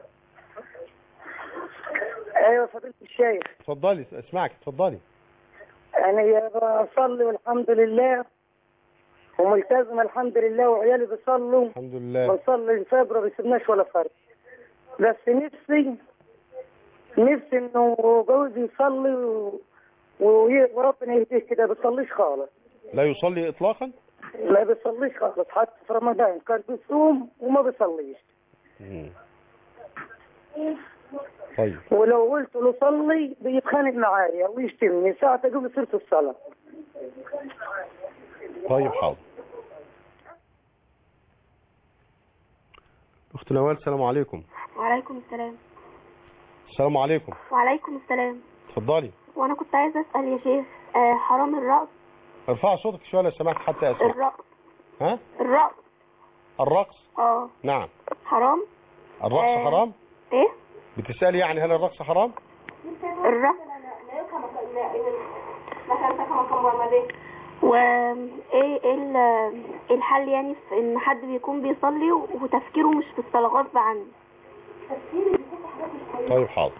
أيوة فضيلة الشيخ. اتفضلي اسمعك. اتفضلي. أنا بصلي والحمد لله، وملتزم الحمد لله، وعيالي بيصلوا الحمد لله، بنصلي الفجر ما بيسيبناش ولا فرق. بس نفسي إنه جوزي يصلي وربنا يهديه كده، ما بيصليش خالص. لا يصلي إطلاقا؟ لا بيصليش خالص، حتى في رمضان كان بيصوم وما بيصليش. طيب. ولو قلت له صلي بيتخانق معايا ويشتمني ساعة اجيب سيرة الصلاة. طيب حاضر. أخت نوال. السلام عليكم. وعليكم السلام. السلام عليكم. وعليكم السلام. اتفضلي. وانا كنت عايزه اسال يا شيخ، حرام الرقص؟ ارفع صوتك شويه لو سمحت حتى اسمع. الرقص. ها؟ الرقص. نعم. حرام؟ الرقص حرام؟ ايه؟ بتسألي يعني هل الرقص حرام؟ الرقص. وايه الحل يعني في ان حد بيكون بيصلي وتفكيره مش في الصلاة غصب عنه؟ طيب حاضر.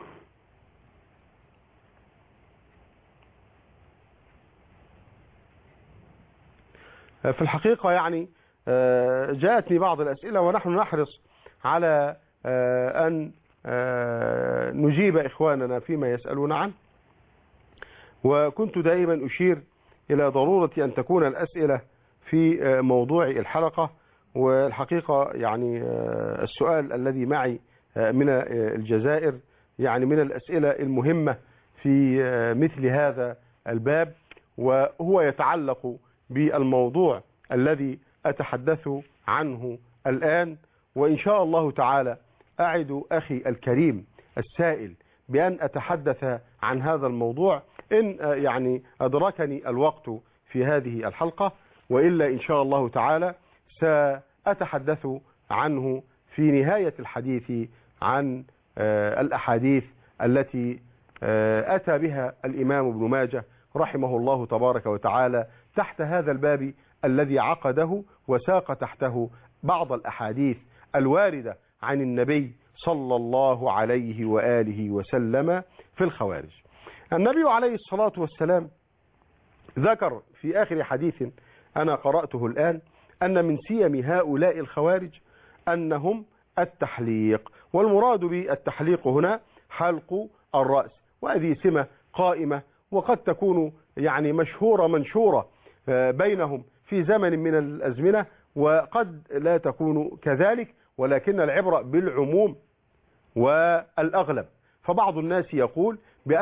في الحقيقة يعني جاءتني بعض الأسئلة، ونحن نحرص على أن نجيب إخواننا فيما يسألون عنه، وكنت دائما أشير إلى ضرورة أن تكون الأسئلة في موضوع الحلقة. والحقيقة يعني السؤال الذي معي من الجزائر يعني من الأسئلة المهمة في مثل هذا الباب، وهو يتعلق بالموضوع الذي أتحدث عنه الآن، وإن شاء الله تعالى أعد أخي الكريم السائل بأن أتحدث عن هذا الموضوع إن يعني أدركني الوقت في هذه الحلقة، وإلا إن شاء الله تعالى سأتحدث عنه في نهاية الحديث عن الأحاديث التي أتى بها الإمام ابن ماجه رحمه الله تبارك وتعالى تحت هذا الباب الذي عقده، وساق تحته بعض الأحاديث الواردة عن النبي صلى الله عليه وآله وسلم في الخوارج. النبي عليه الصلاة والسلام ذكر في آخر حديث أنا قرأته الآن أن من سيم هؤلاء الخوارج أنهم التحليق، والمراد بالتحليق هنا حلق الرأس، وهذه سمة قائمة وقد تكون يعني مشهورة منشورة بينهم في زمن من الأزمنة، وقد لا تكون كذلك، ولكن العبرة بالعموم والأغلب. فبعض الناس يقول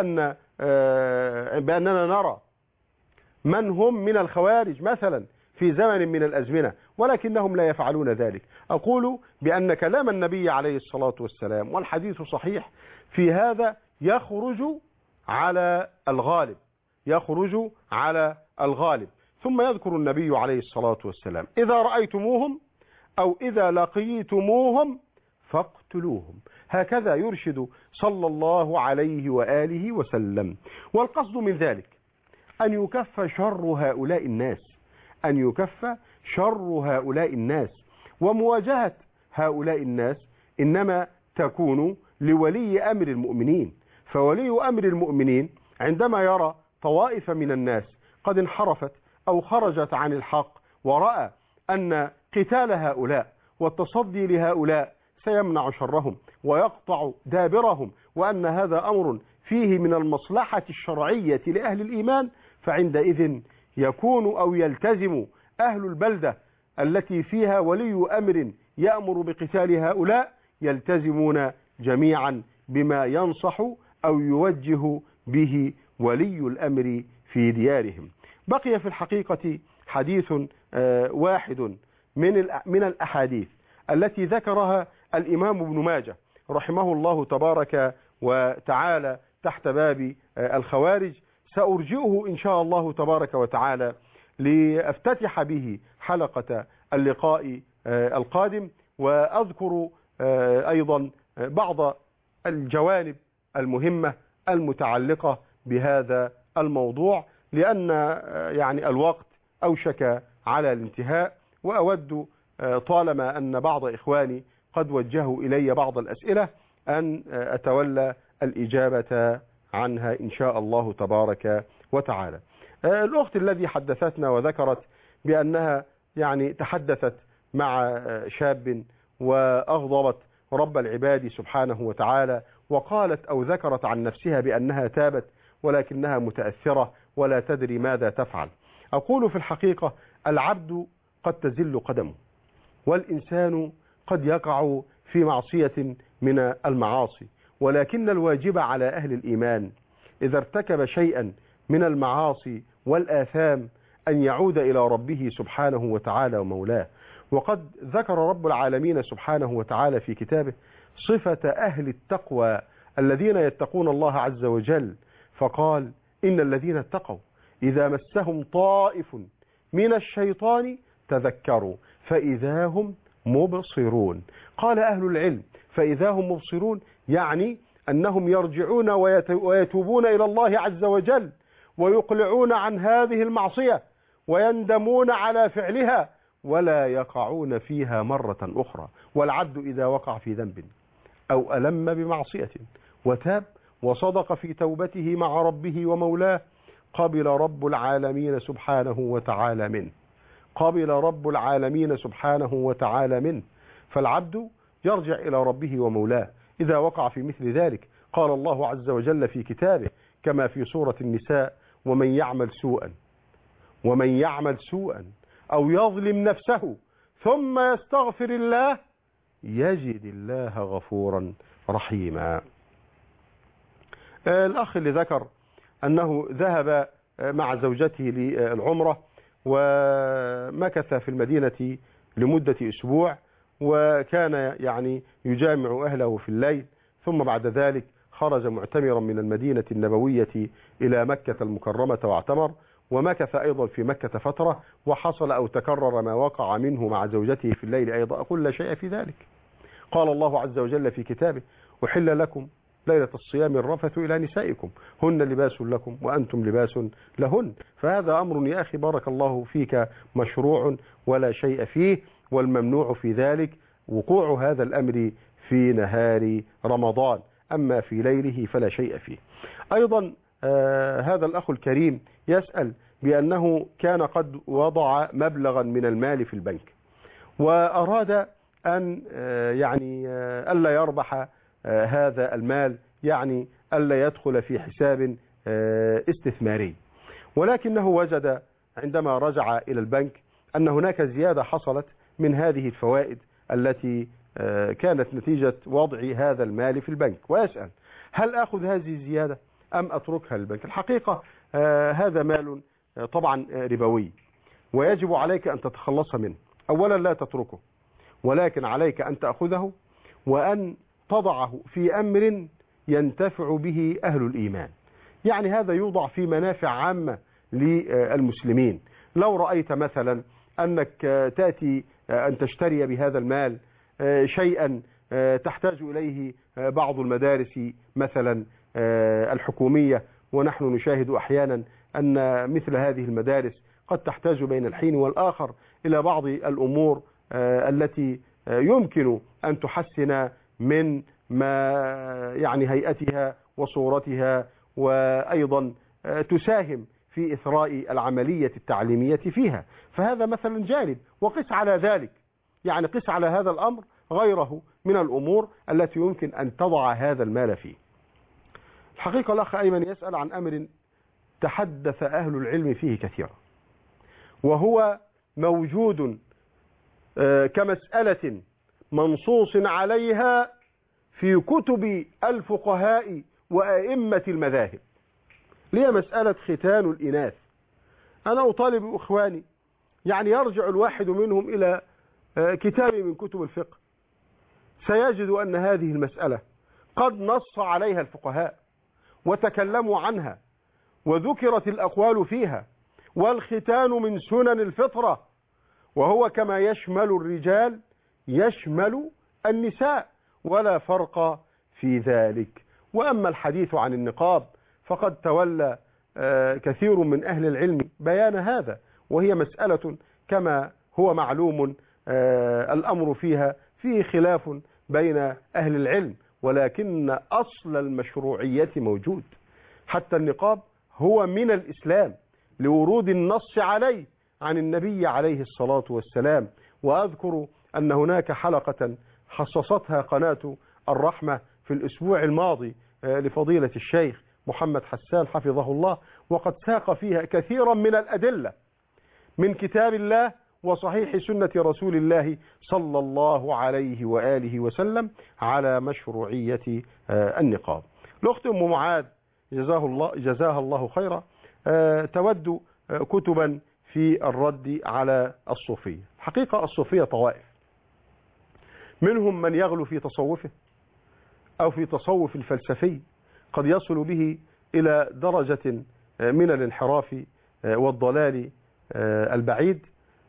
بأننا نرى من هم من الخوارج مثلا في زمن من الأزمنة، ولكنهم لا يفعلون ذلك. أقول بأن كلام النبي عليه الصلاة والسلام والحديث صحيح في هذا يخرج على الغالب، يخرج على الغالب. ثم يذكر النبي عليه الصلاة والسلام إذا رأيتموهم أو إذا لقيتموهم فاقتلوهم، هكذا يرشد صلى الله عليه وآله وسلم. والقصد من ذلك أن يكف شر هؤلاء الناس، أن يكف شر هؤلاء الناس، ومواجهة هؤلاء الناس إنما تكون لولي أمر المؤمنين. فولي أمر المؤمنين عندما يرى طوائف من الناس قد انحرفت أو خرجت عن الحق، ورأى أن قتال هؤلاء والتصدي لهؤلاء سيمنع شرهم ويقطع دابرهم، وأن هذا أمر فيه من المصلحة الشرعية لأهل الإيمان، فعندئذ يكون أو يلتزم أهل البلدة التي فيها ولي أمر يأمر بقتال هؤلاء يلتزمون جميعا بما ينصح أو يوجه به ولي الأمر في ديارهم. بقي في الحقيقة حديث واحد من الأحاديث التي ذكرها الإمام ابن ماجه رحمه الله تبارك وتعالى تحت باب الخوارج، سأرجئه إن شاء الله تبارك وتعالى لأفتتح به حلقة اللقاء القادم، وأذكر أيضا بعض الجوانب المهمة المتعلقة بهذا الموضوع، لأن يعني الوقت أوشك على الانتهاء، وأود طالما أن بعض إخواني قد وجهوا إلي بعض الأسئلة أن أتولى الإجابة عنها إن شاء الله تبارك وتعالى. الأخت الذي حدثتنا وذكرت بأنها يعني تحدثت مع شاب وأغضبت رب العباد سبحانه وتعالى، وقالت أو ذكرت عن نفسها بأنها تابت ولكنها متأثرة ولا تدري ماذا تفعل. أقول في الحقيقة العبد قد تزل قدمه، والإنسان قد يقع في معصية من المعاصي، ولكن الواجب على أهل الإيمان إذا ارتكب شيئا من المعاصي والآثام أن يعود إلى ربه سبحانه وتعالى ومولاه. وقد ذكر رب العالمين سبحانه وتعالى في كتابه صفة أهل التقوى الذين يتقون الله عز وجل، فقال إن الذين اتقوا إذا مسهم طائف من الشيطان تذكروا فإذا هم مبصرون. قال أهل العلم فإذا هم مبصرون يعني أنهم يرجعون ويتوبون إلى الله عز وجل ويقلعون عن هذه المعصية ويندمون على فعلها ولا يقعون فيها مرة أخرى. والعبد إذا وقع في ذنب أو ألم بمعصية وتاب وصدق في توبته مع ربه ومولاه قبل رب العالمين سبحانه وتعالى منه، قبل رب العالمين سبحانه وتعالى منه. فالعبد يرجع إلى ربه ومولاه إذا وقع في مثل ذلك. قال الله عز وجل في كتابه كما في سورة النساء ومن يعمل سوءا أو يظلم نفسه ثم يستغفر الله يجد الله غفورا رحيما. الأخ اللي ذكر أنه ذهب مع زوجته للعمرة ومكث في المدينة لمدة أسبوع، وكان يعني يجامع أهله في الليل، ثم بعد ذلك خرج معتمرا من المدينة النبوية إلى مكة المكرمة واعتمر، ومكث أيضا في مكة فترة، وحصل أو تكرر ما وقع منه مع زوجته في الليل أيضا. أقول لا شيء في ذلك. قال الله عز وجل في كتابه: أحل لكم ليلة الصيام الرفث إلى نسائكم هن لباس لكم وأنتم لباس لهن. فهذا أمر يا أخي بارك الله فيك مشروع ولا شيء فيه، والممنوع في ذلك وقوع هذا الأمر في نهار رمضان، أما في ليله فلا شيء فيه. أيضا هذا الأخ الكريم يسأل بأنه كان قد وضع مبلغا من المال في البنك، وأراد أن يعني ألا يربح هذا المال، يعني ألا يدخل في حساب استثماري، ولكنه وجد عندما رجع إلى البنك أن هناك زيادة حصلت من هذه الفوائد التي كانت نتيجة وضع هذا المال في البنك، ويسأل: هل أخذ هذه الزيادة أم أتركها للبنك؟ الحقيقة هذا مال طبعا ربوي، ويجب عليك أن تتخلص منه. أولا لا تتركه، ولكن عليك أن تأخذه وأن تضعه في أمر ينتفع به أهل الإيمان، يعني هذا يوضع في منافع عامة للمسلمين. لو رأيت مثلا أنك تأتي أن تشتري بهذا المال شيئا تحتاج إليه بعض المدارس مثلا الحكومية، ونحن نشاهد أحيانا أن مثل هذه المدارس قد تحتاج بين الحين والآخر إلى بعض الأمور التي يمكن أن تحسن من ما يعني هيئتها وصورتها، وأيضا تساهم في إثراء العملية التعليمية فيها. فهذا مثلا جانب، وقس على ذلك، يعني قس على هذا الأمر غيره من الأمور التي يمكن أن تضع هذا المال فيه. الحقيقة الأخ أيمن يسأل عن أمر تحدث أهل العلم فيه كثيرا، وهو موجود كمسألة منصوص عليها في كتب الفقهاء وأئمة المذاهب، ليه مسألة ختان الإناث. أنا أطالب إخواني، يعني يرجع الواحد منهم إلى كتاب من كتب الفقه، سيجد أن هذه المسألة قد نص عليها الفقهاء وتكلموا عنها وذكرت الأقوال فيها، والختان من سنن الفطرة، وهو كما يشمل الرجال يشمل النساء، ولا فرق في ذلك. وأما الحديث عن النقاب فقد تولى كثير من أهل العلم بيان هذا، وهي مسألة كما هو معلوم الأمر فيها فيه خلاف بين أهل العلم، ولكن أصل المشروعية موجود. حتى النقاب هو من الإسلام لورود النص عليه عن النبي عليه الصلاة والسلام. وأذكر أن هناك حلقة خصصتها قناة الرحمة في الأسبوع الماضي لفضيلة الشيخ محمد حسان حفظه الله، وقد ساق فيها كثيرا من الأدلة من كتاب الله وصحيح سنة رسول الله صلى الله عليه وآله وسلم على مشروعية النقاب. الأخت أم معاذ جزاها الله خيرا تود كتبا في الرد على الصوفية. حقيقة الصوفية طوائف، منهم من يغلو في تصوفه أو في تصوف الفلسفي، قد يصل به إلى درجة من الانحراف والضلال البعيد،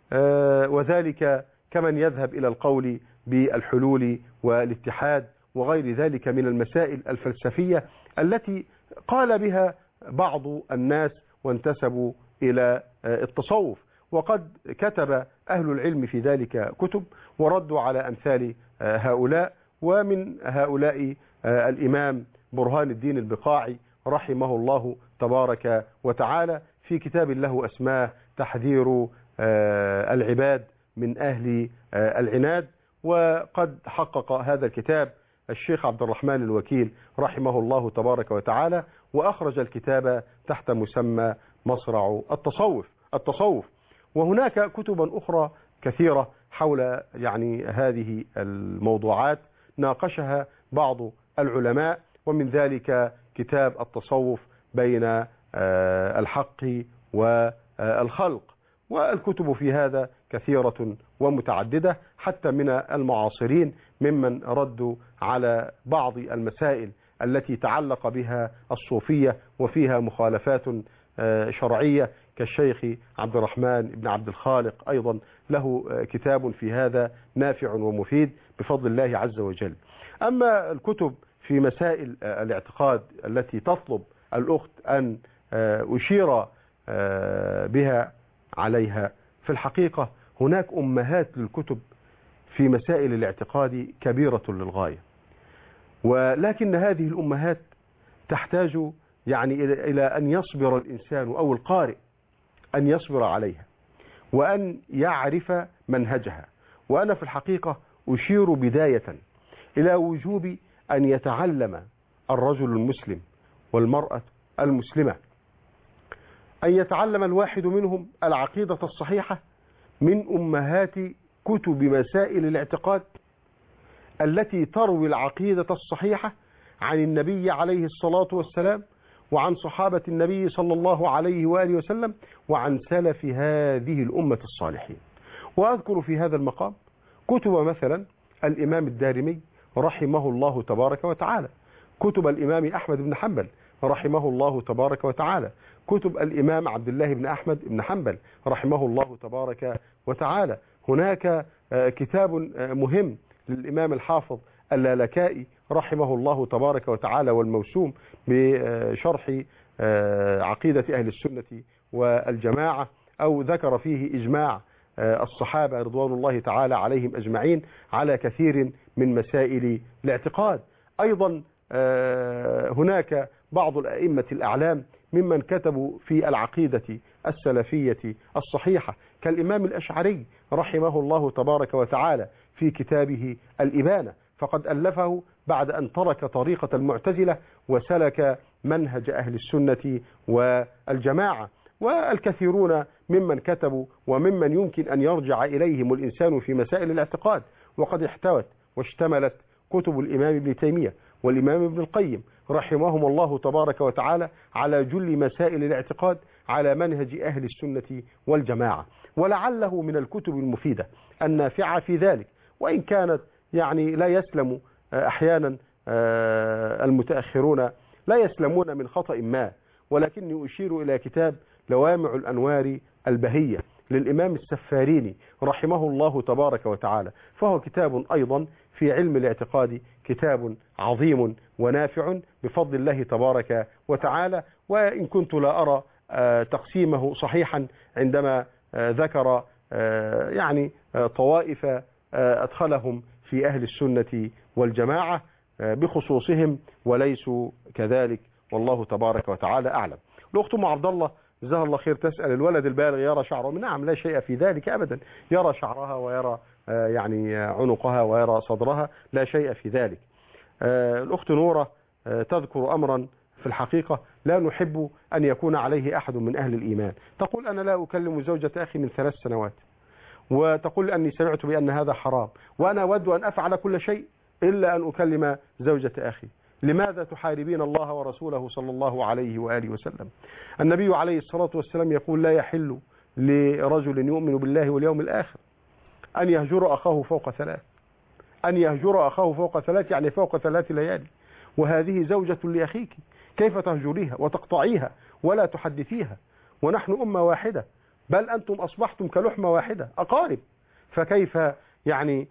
وذلك كمن يذهب إلى القول بالحلول والاتحاد وغير ذلك من المسائل الفلسفية التي قال بها بعض الناس وانتسبوا إلى التصوف. وقد كتب أهل العلم في ذلك كتب وردوا على أمثال هؤلاء، ومن هؤلاء الإمام برهان الدين البقاعي رحمه الله تبارك وتعالى في كتاب له أسماه تحذير العباد من أهل العناد. وقد حقق هذا الكتاب الشيخ عبد الرحمن الوكيل رحمه الله تبارك وتعالى، وأخرج الكتاب تحت مسمى مصرع التصوف. وهناك كتبا أخرى كثيرة حول يعني هذه الموضوعات ناقشها بعض العلماء، ومن ذلك كتاب التصوف بين الحق والخلق، والكتب في هذا كثيرة ومتعددة حتى من المعاصرين ممن ردوا على بعض المسائل التي تعلق بها الصوفية وفيها مخالفات شرعية كالشيخ عبد الرحمن بن عبد الخالق، أيضا له كتاب في هذا نافع ومفيد بفضل الله عز وجل. أما الكتب في مسائل الاعتقاد التي تطلب الأخت أن أشير بها عليها، في الحقيقة هناك أمهات للكتب في مسائل الاعتقاد كبيرة للغاية، ولكن هذه الأمهات تحتاج يعني إلى أن يصبر الإنسان أو القارئ أن يصبر عليها وأن يعرف منهجها. وأنا في الحقيقة أشير بداية إلى وجوب أن يتعلم الرجل المسلم والمرأة المسلمة، أن يتعلم الواحد منهم العقيدة الصحيحة من أمهات كتب مسائل الاعتقاد التي تروي العقيدة الصحيحة عن النبي عليه الصلاة والسلام وعن صحابة النبي صلى الله عليه وآله وسلم وعن سلف هذه الأمة الصالحين. وأذكر في هذا المقام كتب مثلا الإمام الدارمي رحمه الله تبارك وتعالى، كتب الإمام أحمد بن حنبل رحمه الله تبارك وتعالى، كتب الإمام عبد الله بن أحمد بن حنبل رحمه الله تبارك وتعالى. هناك كتاب مهم للإمام الحافظ اللالكائي رحمه الله تبارك وتعالى والموسوم بشرح عقيدة أهل السنة والجماعة، أو ذكر فيه إجماع الصحابة رضوان الله تعالى عليهم أجمعين على كثير من مسائل الاعتقاد. أيضا هناك بعض الأئمة الأعلام ممن كتبوا في العقيدة السلفية الصحيحة كالإمام الأشعري رحمه الله تبارك وتعالى في كتابه الإبانة، فقد ألفه بعد أن ترك طريقة المعتزلة وسلك منهج أهل السنة والجماعة. والكثيرون ممن كتبوا وممن يمكن أن يرجع إليهم الإنسان في مسائل الاعتقاد، وقد احتوت واشتملت كتب الإمام ابن تيمية والإمام ابن القيم رحمهم الله تبارك وتعالى على جل مسائل الاعتقاد على منهج أهل السنة والجماعة. ولعله من الكتب المفيدة النافعة في ذلك، وإن كانت يعني لا يسلم أحيانا المتأخرون لا يسلمون من خطأ ما، ولكني أشير إلى كتاب لوامع الأنوار البهية للإمام السفاريني رحمه الله تبارك وتعالى، فهو كتاب أيضا في علم الاعتقاد كتاب عظيم ونافع بفضل الله تبارك وتعالى. وإن كنت لا أرى تقسيمه صحيحا عندما ذكر يعني طوائف أدخلهم في أهل السنة والجماعة بخصوصهم وليسوا كذلك، والله تبارك وتعالى أعلم. الأخت أم عبد الله جزاها الله خير تسأل الولد البالغ يرى شعره؟ نعم، لا شيء في ذلك أبدا، يرى شعرها ويرى يعني عنقها ويرى صدرها، لا شيء في ذلك. الأخت نورة تذكر أمرا في الحقيقة لا نحب أن يكون عليه أحد من أهل الإيمان. تقول أنا لا أكلم زوجة أخي من 3 سنوات، وتقول أني سمعت بأن هذا حرام، وأنا أود أن أفعل كل شيء إلا أن أكلم زوجة أخي. لماذا تحاربين الله ورسوله صلى الله عليه وآله وسلم؟ النبي عليه الصلاة والسلام يقول لا يحل لرجل يؤمن بالله واليوم الآخر أن يهجر أخاه فوق 3، أن يهجر أخاه فوق 3 يعني فوق 3 ليالي، وهذه زوجة لأخيك، كيف تهجريها وتقطعيها ولا تحدثيها؟ ونحن أمة واحدة، بل أنتم أصبحتم كلحمة واحدة أقارب، فكيف يعني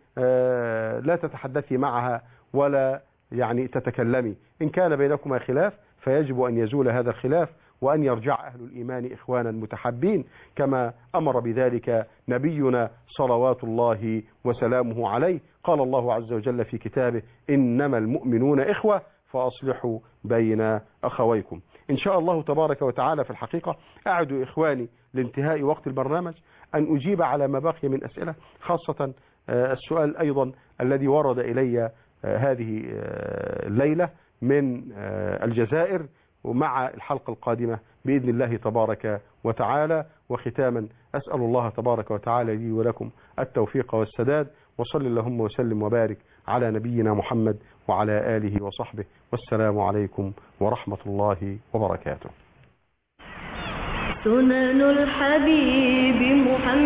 لا تتحدثي معها ولا يعني تتكلمي؟ إن كان بينكما خلاف فيجب أن يزول هذا الخلاف وأن يرجع أهل الإيمان إخوانا متحابين كما أمر بذلك نبينا صلوات الله وسلامه عليه. قال الله عز وجل في كتابه إنما المؤمنون إخوة فأصلحوا بين أخويكم. إن شاء الله تبارك وتعالى في الحقيقة أعد إخواني لانتهاء وقت البرنامج أن أجيب على ما بقي من أسئلة، خاصة السؤال أيضا الذي ورد إلي هذه الليلة من الجزائر، ومع الحلقة القادمة بإذن الله تبارك وتعالى. وختاما أسأل الله تبارك وتعالى لي ولكم التوفيق والسداد، وصل اللهم وسلم وبارك على نبينا محمد وعلى آله وصحبه، والسلام عليكم ورحمة الله وبركاته. سنن الحبيب محمد